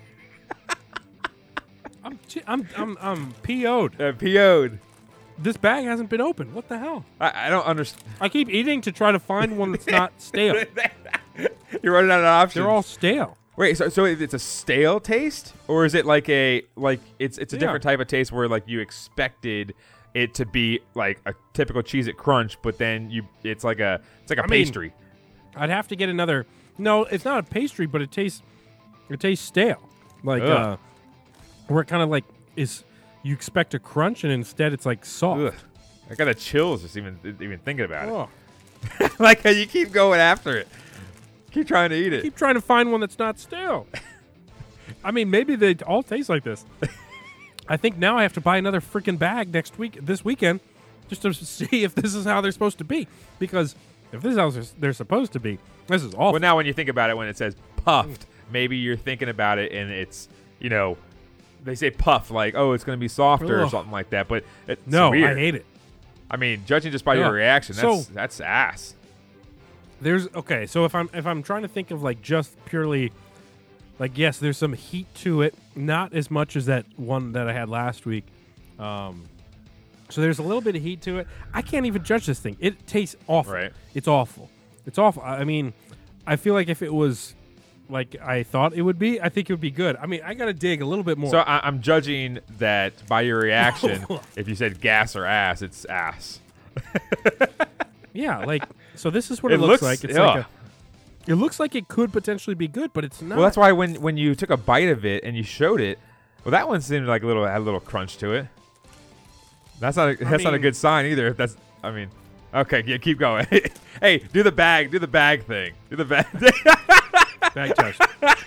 I'm I'm I'm I'm P O'd. Uh, P O'd. This bag hasn't been opened. What the hell? I, I don't understand. I keep eating to try to find one that's not stale. You're running out of options. They're all stale. Wait, so so it's a stale taste, or is it like a like it's it's a Yeah. different type of taste where like you expected it to be like a typical Cheez-It Crunch, but then you it's like a it's like a I mean, pastry. I'd have to get another. No, it's not a pastry, but it tastes it tastes stale. Like Ugh. uh, where it kind of like is. You expect a crunch, and instead it's like soft. Ugh. I got a chills just even even thinking about Oh. it. Like how you keep going after it, keep trying to eat it. Keep trying to find one that's not stale. I mean, maybe they all taste like this. I think now I have to buy another freaking bag next week, this weekend, just to see if this is how they're supposed to be. Because if this is how they're supposed to be, this is awful. Well, now when you think about it, when it says puffed, maybe you're thinking about it, and it's you know. They say puff, like, oh, it's going to be softer Ugh. or something like that, but it's No, weird. I hate it. I mean, judging just by Ugh. your reaction, that's So- that's ass. There's okay, so if I'm if I'm trying to think of like just purely like yes, there's some heat to it, not as much as that one that I had last week. Um so there's a little bit of heat to it. I can't even judge this thing. It tastes awful. Right. It's awful. It's awful. I mean, I feel like if it was like I thought it would be, I think it would be good. I mean, I got to dig a little bit more. So I, I'm judging that by your reaction. If you said gas or ass, it's ass. Yeah, like so this is what it, It looks, looks- like. It's ugh. like a, it looks like it could potentially be good, but it's not. Well, that's why when when you took a bite of it and you showed it, well, that one seemed like a little had a little crunch to it. That's not a, that's not a mean- good sign either. That's I mean, okay, yeah, keep going. Hey, do the bag, do the bag thing, do the bag. Bag test.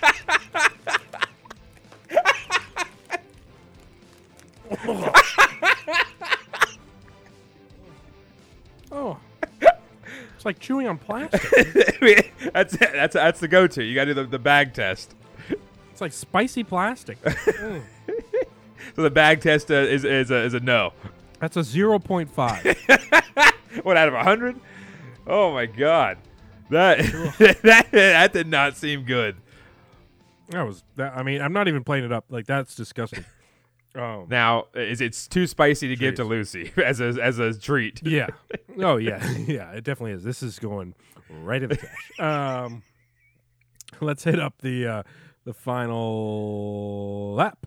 Oh, it's like chewing on plastic. that's it. That's that's the go-to. You got to do the, the bag test. It's like spicy plastic. Mm. So the bag test uh, is is a, is a no. That's a zero point five. What out of a hundred? Oh my god, that that that did not seem good. That was that. I mean, I'm not even playing it up. Like that's disgusting. Oh, Now is it's too spicy to give Jeez. to Lucy as a as a treat? yeah. Oh yeah, yeah. It definitely is. This is going right in the trash. Um, let's hit up the uh, the final lap.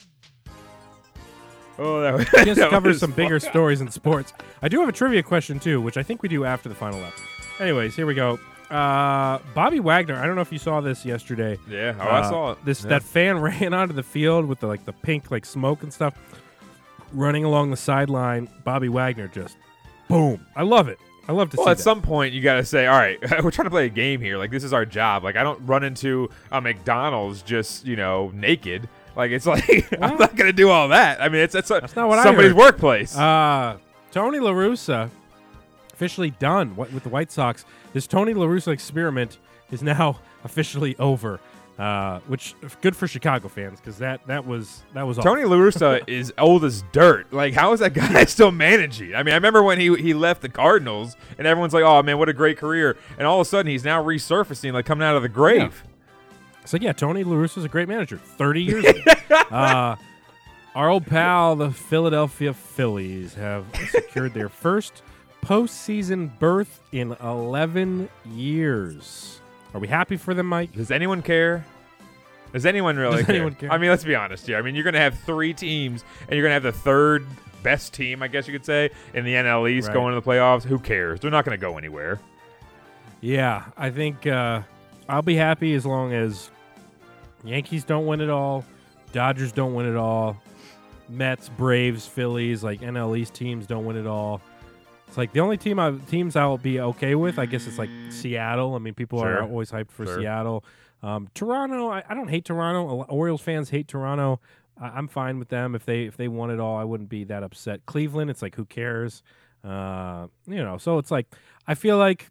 Oh, that was, Just that cover was some bigger fun. stories in sports. I do have a trivia question too, which I think we do after the final lap. Anyways, here we go. Uh, Bobby Wagner. I don't know if you saw this yesterday. Yeah, oh, Uh, I saw it. This Yeah. that fan ran onto the field with the like the pink like smoke and stuff, running along the sideline. Bobby Wagner just boom. I love it. I love to Well, see at that. some point you got to say, all right, we're trying to play a game here. Like this is our job. Like I don't run into a McDonald's just you know naked. Like it's like I'm not gonna do all that. I mean, it's it's a, That's not what I somebody's heard. workplace. Uh, Tony La Russa officially done what with the White Sox. This Tony La Russa experiment is now officially over, uh, which good for Chicago fans because that that was that was Tony awful. La Russa is old as dirt. Like, how is that guy still managing? I mean, I remember when he he left the Cardinals, and everyone's like, "Oh man, what a great career!" And all of a sudden, he's now resurfacing, like coming out of the grave. So yeah, Tony La Russa is a great manager. Thirty years ago. uh, our old pal, the Philadelphia Phillies, have secured their first postseason berth in eleven years. Are we happy for them, Mike? Does anyone care? Does anyone really Does care? anyone care? I mean, let's be honest here. I mean, you're going to have three teams, and you're going to have the third best team, I guess you could say, in the N L East Right. going to the playoffs. Who cares? They're not going to go anywhere. Yeah, I think uh, I'll be happy as long as Yankees don't win it all, Dodgers don't win it all, Mets, Braves, Phillies, like N L East teams don't win it all. It's like the only team I, teams I'll be okay with, I guess it's like Seattle. I mean, people Sure. are always hyped for Sure. Seattle. Um, Toronto, I, I don't hate Toronto. Orioles fans hate Toronto. I, I'm fine with them. If they if they won it all, I wouldn't be that upset. Cleveland, it's like, who cares? Uh, you know, so it's like, I feel like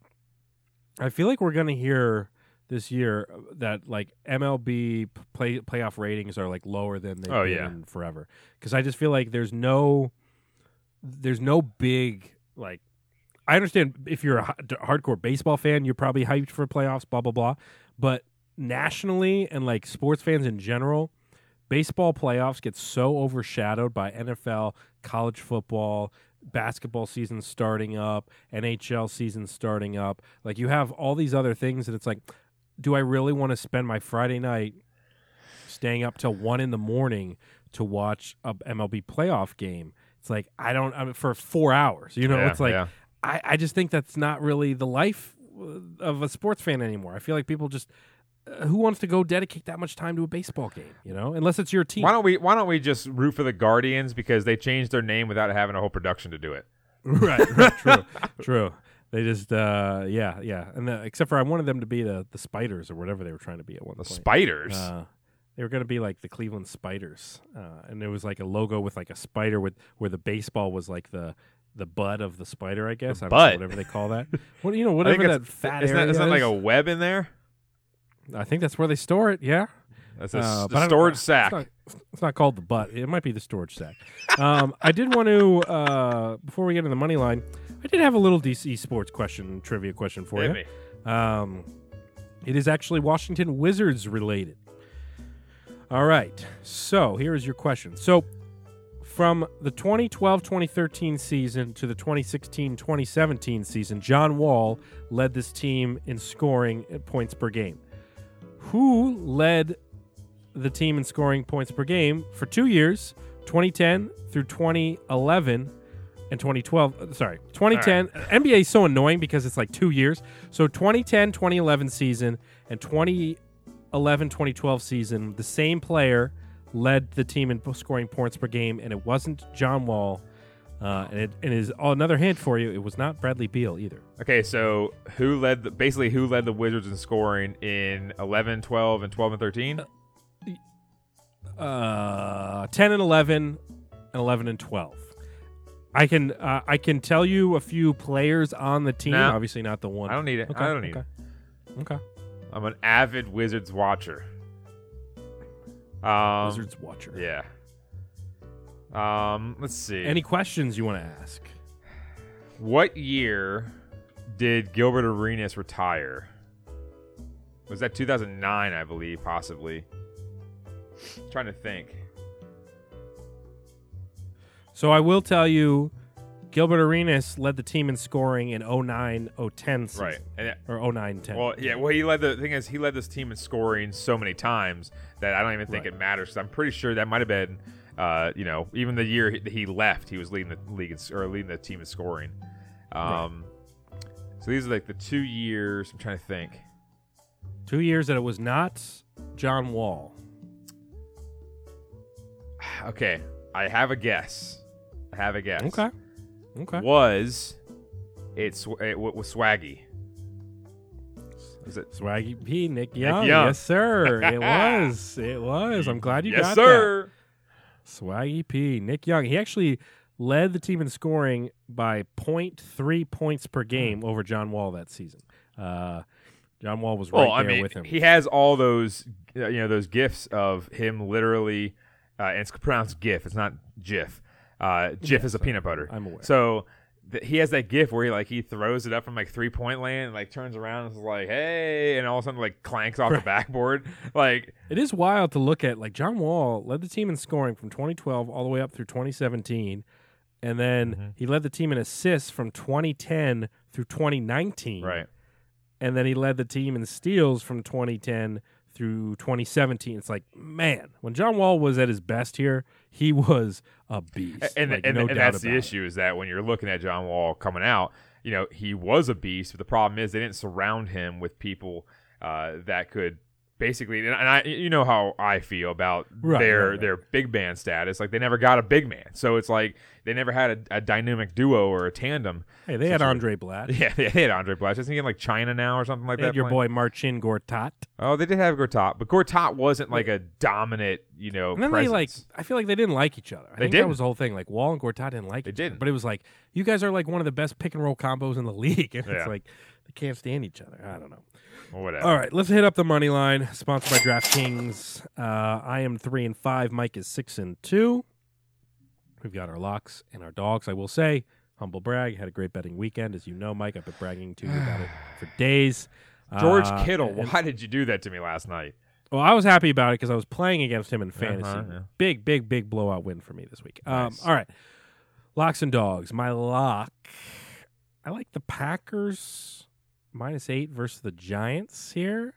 I feel like we're gonna hear this year that like M L B play playoff ratings are like lower than they've Oh, been yeah. in forever. Because I just feel like there's no there's no big like. I understand if you're a h- hardcore baseball fan, you're probably hyped for playoffs, blah blah blah. But nationally and like sports fans in general, baseball playoffs get so overshadowed by N F L, college football, basketball season starting up, N H L season starting up. Like you have all these other things, and it's like, do I really want to spend my Friday night staying up till one in the morning to watch a M L B playoff game? It's like I don't I mean, for four hours. You know, Yeah, it's like yeah. I, I just think that's not really the life of a sports fan anymore. I feel like people just uh, who wants to go dedicate that much time to a baseball game? You know, unless it's your team. Why don't we Why don't we just root for the Guardians because they changed their name without having a whole production to do it? right, right, true, true. They just, uh, yeah, yeah, and the, except for I wanted them to be the the Spiders or whatever they were trying to be at one The point. Spiders? Uh, they were going to be like the Cleveland Spiders, uh, and there was like a logo with like a spider with where the baseball was like the the bud of the spider, I guess. The I don't bud? know, whatever they call that. What you know, I whatever think that it's- fat isn't that, area isn't that like is. a web in there? I think that's where they store it. Yeah, That's a Uh, s- but I don't- storage it's sack. not- It's not called the butt. It might be the storage sack. um, I did want to uh, before we get into the money line, I did have a little D C sports question, trivia question for Hit you. Um, it is actually Washington Wizards related. All right, so here is your question. So, from the twenty twelve twenty thirteen season to the twenty sixteen twenty seventeen season, John Wall led this team in scoring at points per game. Who led the team in scoring points per game for two years, twenty ten through twenty eleven and twenty twelve? uh, Sorry, twenty ten. N B A is so annoying because it's like two years. So twenty ten twenty eleven season and twenty eleven twenty twelve season, the same player led the team in scoring points per game, and it wasn't John Wall. Uh, and it and is oh, another hint for you. It was not Bradley Beal either. Okay, so who led the, basically who led the Wizards in scoring in eleven, twelve, and twelve and thirteen? Uh, ten and eleven, and eleven and twelve. I can uh, I can tell you a few players on the team. No. Obviously, not the one. I don't need it. Okay, I don't need okay. it. Okay. I'm an avid Wizards watcher. Um, Wizards watcher. Yeah. Um, let's see. Any questions you want to ask? What year did Gilbert Arenas retire? Was that two thousand nine, I believe, possibly? I'm trying to think. So I will tell you, Gilbert Arenas led the team in scoring in oh nine oh ten season. Right. And it- or oh nine ten. Well, yeah. Well, he led the, the thing is he led this team in scoring so many times that I don't even think Right. it matters. 'Cause I'm pretty sure that might have been, uh, you know, even the year he, he left, he was leading the league in, or leading the team in scoring. Um, so these are like the two years. I'm trying to think. Two years that it was not John Wall. Okay, I have a guess. I have a guess. Okay. Okay. Was it, sw- it w- was Swaggy? Was it Swaggy P, Nick Young. Young. Yes, sir. It was. It was. I'm glad you Yes, got sir. that. Swaggy P, Nick Young. He actually led the team in scoring by zero point three points per game over John Wall that season. Uh, John Wall was right Well, I there mean, with him. he has all those, uh, you know, those gifs of him literally, uh, and it's pronounced GIF. It's not GIF. Uh, GIF Yes, is a peanut butter. I'm aware. So th- he has that GIF where he like he throws it up from like three point land, and like turns around and is like, "Hey," and all of a sudden like clanks off the Right. backboard. Like It is wild to look at. Like John Wall led the team in scoring from twenty twelve all the way up through twenty seventeen, and then Mm-hmm. he led the team in assists from twenty ten through twenty nineteen. right. And then he led the team in steals from twenty ten through twenty seventeen. It's like, man, when John Wall was at his best here, he was a beast. And like, and, no and doubt that's the about it. issue is that when you're looking at John Wall coming out, you know, he was a beast, but the problem is they didn't surround him with people uh, that could basically, and I, you know how I feel about Right, their right, right. their big man status. Like they never got a big man, so it's like they never had a, a dynamic duo or a tandem. Hey, they had situation. Andre Blatt. Yeah, they had Andre Blatt. Isn't he in like China now or something like They that? had your playing? boy Marcin Gortat. Oh, they did have Gortat, but Gortat wasn't like a dominant, you know, And then presence. they like, I feel like they didn't like each other. I They think didn't. that was the whole thing. Like Wall and Gortat didn't like They each didn't. other. But it was like, you guys are like one of the best pick and roll combos in the league. And Yeah. it's like, they can't stand each other. I don't know. Or whatever. All right, let's hit up the money line. Sponsored by DraftKings. Uh, I am three and five. Mike is six and two. We've got our locks and our dogs. I will say, humble brag, had a great betting weekend. As you know, Mike, I've been bragging to you about it for days. George Uh, Kittle, and- why did you do that to me last night? Well, I was happy about it because I was playing against him in fantasy. Uh-huh, yeah. Big, big, big blowout win for me this week. Um, Nice. all right. Locks and dogs. My lock. I like the Packers minus eight versus the Giants here.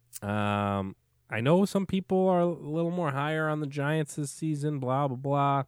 Um, I know some people are a little more higher on the Giants this season, blah, blah, blah.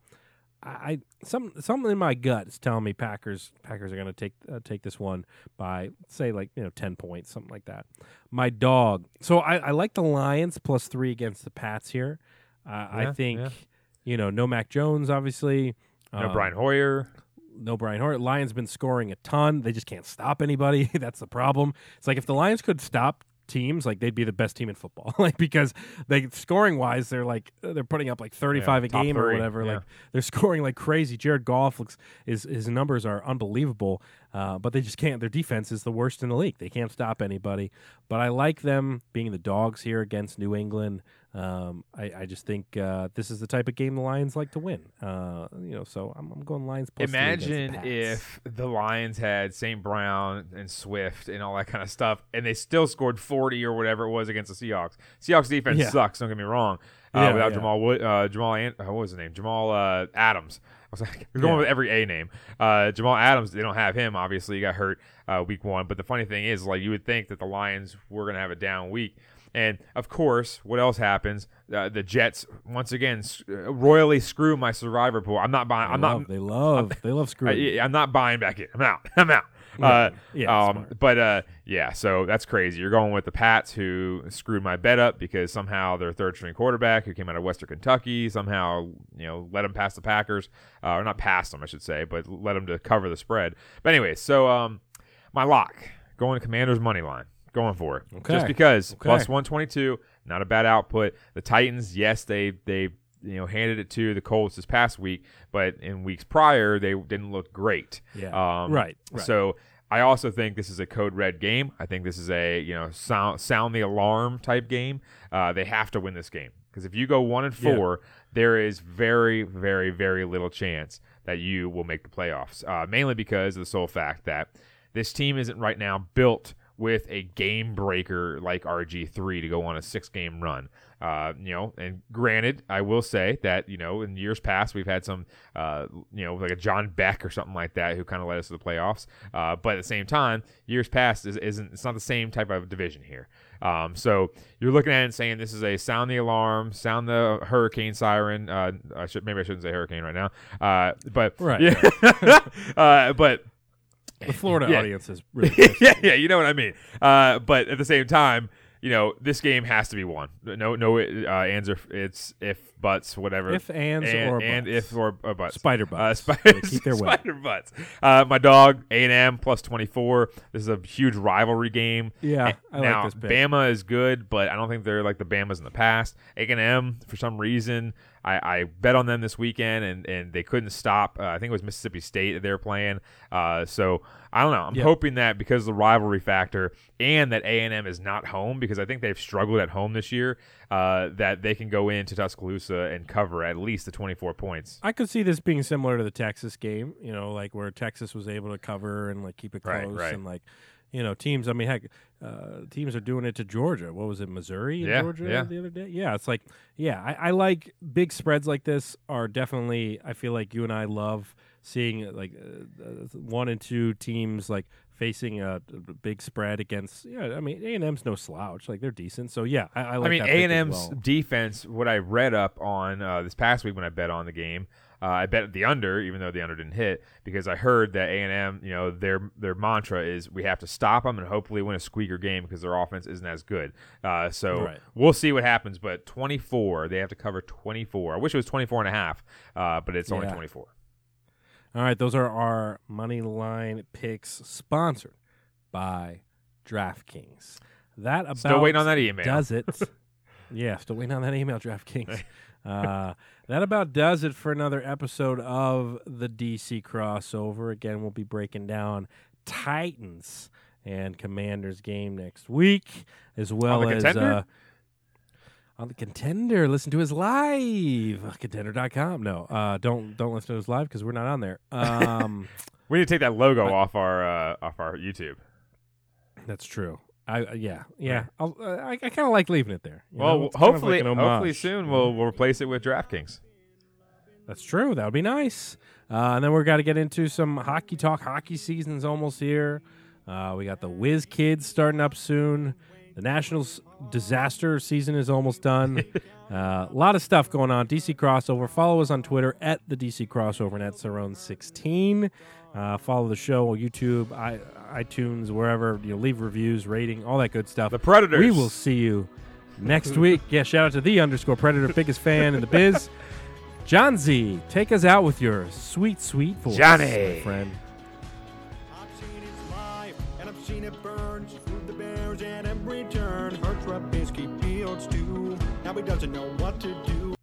I some something in my gut is telling me Packers Packers are going to take uh, take this one by say like you know ten points, something like that. My dog. So I, I like the Lions plus three against the Pats here. Uh, Yeah, I think yeah. you know no Mac Jones obviously. No Um, Brian Hoyer. No Brian Hoyer. Lions been scoring a ton. They just can't stop anybody. That's the problem. It's like if the Lions could stop teams, like they'd be the best team in football. Like because they scoring wise, they're like they're putting up like thirty-five Yeah, a top game or three, whatever. yeah. Like they're scoring like crazy. Jared Goff looks his his numbers are unbelievable, uh, but they just can't. Their defense is the worst in the league. They can't stop anybody. But I like them being the dogs here against New England. Um, I, I just think uh, this is the type of game the Lions like to win. Uh, you know, so I'm, I'm going Lions plus three against the Imagine Pats. if the Lions had Saint Brown and Swift and all that kind of stuff, and they still scored forty or whatever it was against the Seahawks. Seahawks defense Yeah. sucks. Don't get me wrong. Uh, Yeah, without yeah. Jamal, Wood, uh, Jamal, An- uh, what was his name? Jamal uh, Adams. I was like, we're going Yeah. with every A name. Uh, Jamal Adams. They don't have him. Obviously, he got hurt uh, week one. But the funny thing is, like, you would think that the Lions were going to have a down week. And, of course, what else happens? Uh, the Jets, once again, s- uh, royally screw my survivor pool. I'm not buying. They I'm love, not. They love. They love screwing. I, I'm not buying back in. I'm out. I'm out. Yeah, Uh, yeah, um, smart. but uh, yeah, so that's crazy. You're going with the Pats, who screwed my bet up because somehow their third string quarterback, who came out of Western Kentucky, somehow you know let them pass the Packers, uh, or not pass them, I should say, but let them to cover the spread. But anyway, so um, my lock going to Commanders money line, going for it, Okay. just because Okay. plus one twenty-two, not a bad output. The Titans, yes, they they. You know, handed it to the Colts this past week, but in weeks prior they didn't look great. Yeah. Um, Right, right. So I also think this is a code red game. I think this is a you know sound sound the alarm type game. Uh, they have to win this game because if you go one and four, there is very, very, very little chance that you will make the playoffs. Uh, mainly because of the sole fact that this team isn't right now built with a game breaker like R G three to go on a six game run. Uh, you know, and granted, I will say that, you know, in years past, we've had some, uh, you know, like a John Beck or something like that who kind of led us to the playoffs. Uh, but at the same time, years past is, isn't, it's not the same type of division here. Um, so you're looking at it and saying this is a sound the alarm, sound the hurricane siren. Uh, I should, maybe I shouldn't say hurricane right now. Uh, but, Right, yeah. uh, but, The Florida yeah. audience is really pissed. yeah, yeah, you know what I mean. Uh, but at the same time, you know, this game has to be won. No, no, uh, ands or it's if buts, whatever. If, ands, and, or and buts. if or, or buts. Spider Uh, butts. spider, They keep their way. spider butts. Uh, my dog A and M plus twenty four. This is a huge rivalry game. Yeah, And I like now this pick. Bama is good, but I don't think they're like the Bamas in the past. A and M for some reason. I, I bet on them this weekend, and, and they couldn't stop. Uh, I think it was Mississippi State that they were playing. Uh, so I don't know. I'm Yeah. hoping that because of the rivalry factor and that A and M is not home, because I think they've struggled at home this year, uh, that they can go into Tuscaloosa and cover at least the twenty-four points. I could see this being similar to the Texas game, you know, like where Texas was able to cover and like keep it close, Right, right. and like, you know, teams. I mean, heck, uh, teams are doing it to Georgia. What was it, Missouri and Yeah, Georgia yeah. the other day? Yeah, it's like, yeah, I, I like big spreads like this. Are definitely, I feel like you and I love seeing like uh, uh, one and two teams like facing a, a big spread against. Yeah, I mean, A and M's no slouch. Like they're decent. So yeah, I, I like. I mean, that A pick and as M's well. defense. What I read up on uh, this past week when I bet on the game, uh, I bet the under, even though the under didn't hit, because I heard that A and M, you know, their their mantra is we have to stop them and hopefully win a squeaker game because their offense isn't as good. Uh, so Right. we'll see what happens. But twenty-four, they have to cover twenty-four. I wish it was twenty-four and a half, uh, but it's only Yeah. twenty-four. All right, those are our money line picks sponsored by DraftKings. That about Still waiting on that email. does it. Yeah, still waiting on that email, DraftKings. uh, that about does it for another episode of the D C crossover. Again, we'll be breaking down Titans and Commanders game next week, as well On the as Contender? uh, on the Contender. Listen to us live, contender dot com. No, uh, don't don't listen to us live because we're not on there. Um, We need to take that logo off our uh, off our YouTube. That's true. I uh, yeah yeah. I'll, uh, I, I kind of like leaving it there. You well, know? It's kind of hopefully, like an hopefully homage. soon we'll we'll replace it with DraftKings. That's true. That would be nice. Uh, and then we're got to get into some hockey talk. Hockey season's almost here. Uh, we got the Whiz Kids starting up soon. The Nationals disaster season is almost done. uh, a lot of stuff going on. D C Crossover. Follow us on Twitter at the D C Crossover and at Cerrone sixteen. Uh, follow the show on YouTube, I, iTunes, wherever. You know, leave reviews, rating, all that good stuff. The Predators. We will see you next week. Yeah, shout out to the underscore Predator, biggest fan in the biz. John Z, take us out with your sweet, sweet voice, Johnny. my friend. I've seen it live, and I've seen it burn. She's moved the Bears at every turn. Hurts Trubisky Fields too. Now he doesn't know what to do.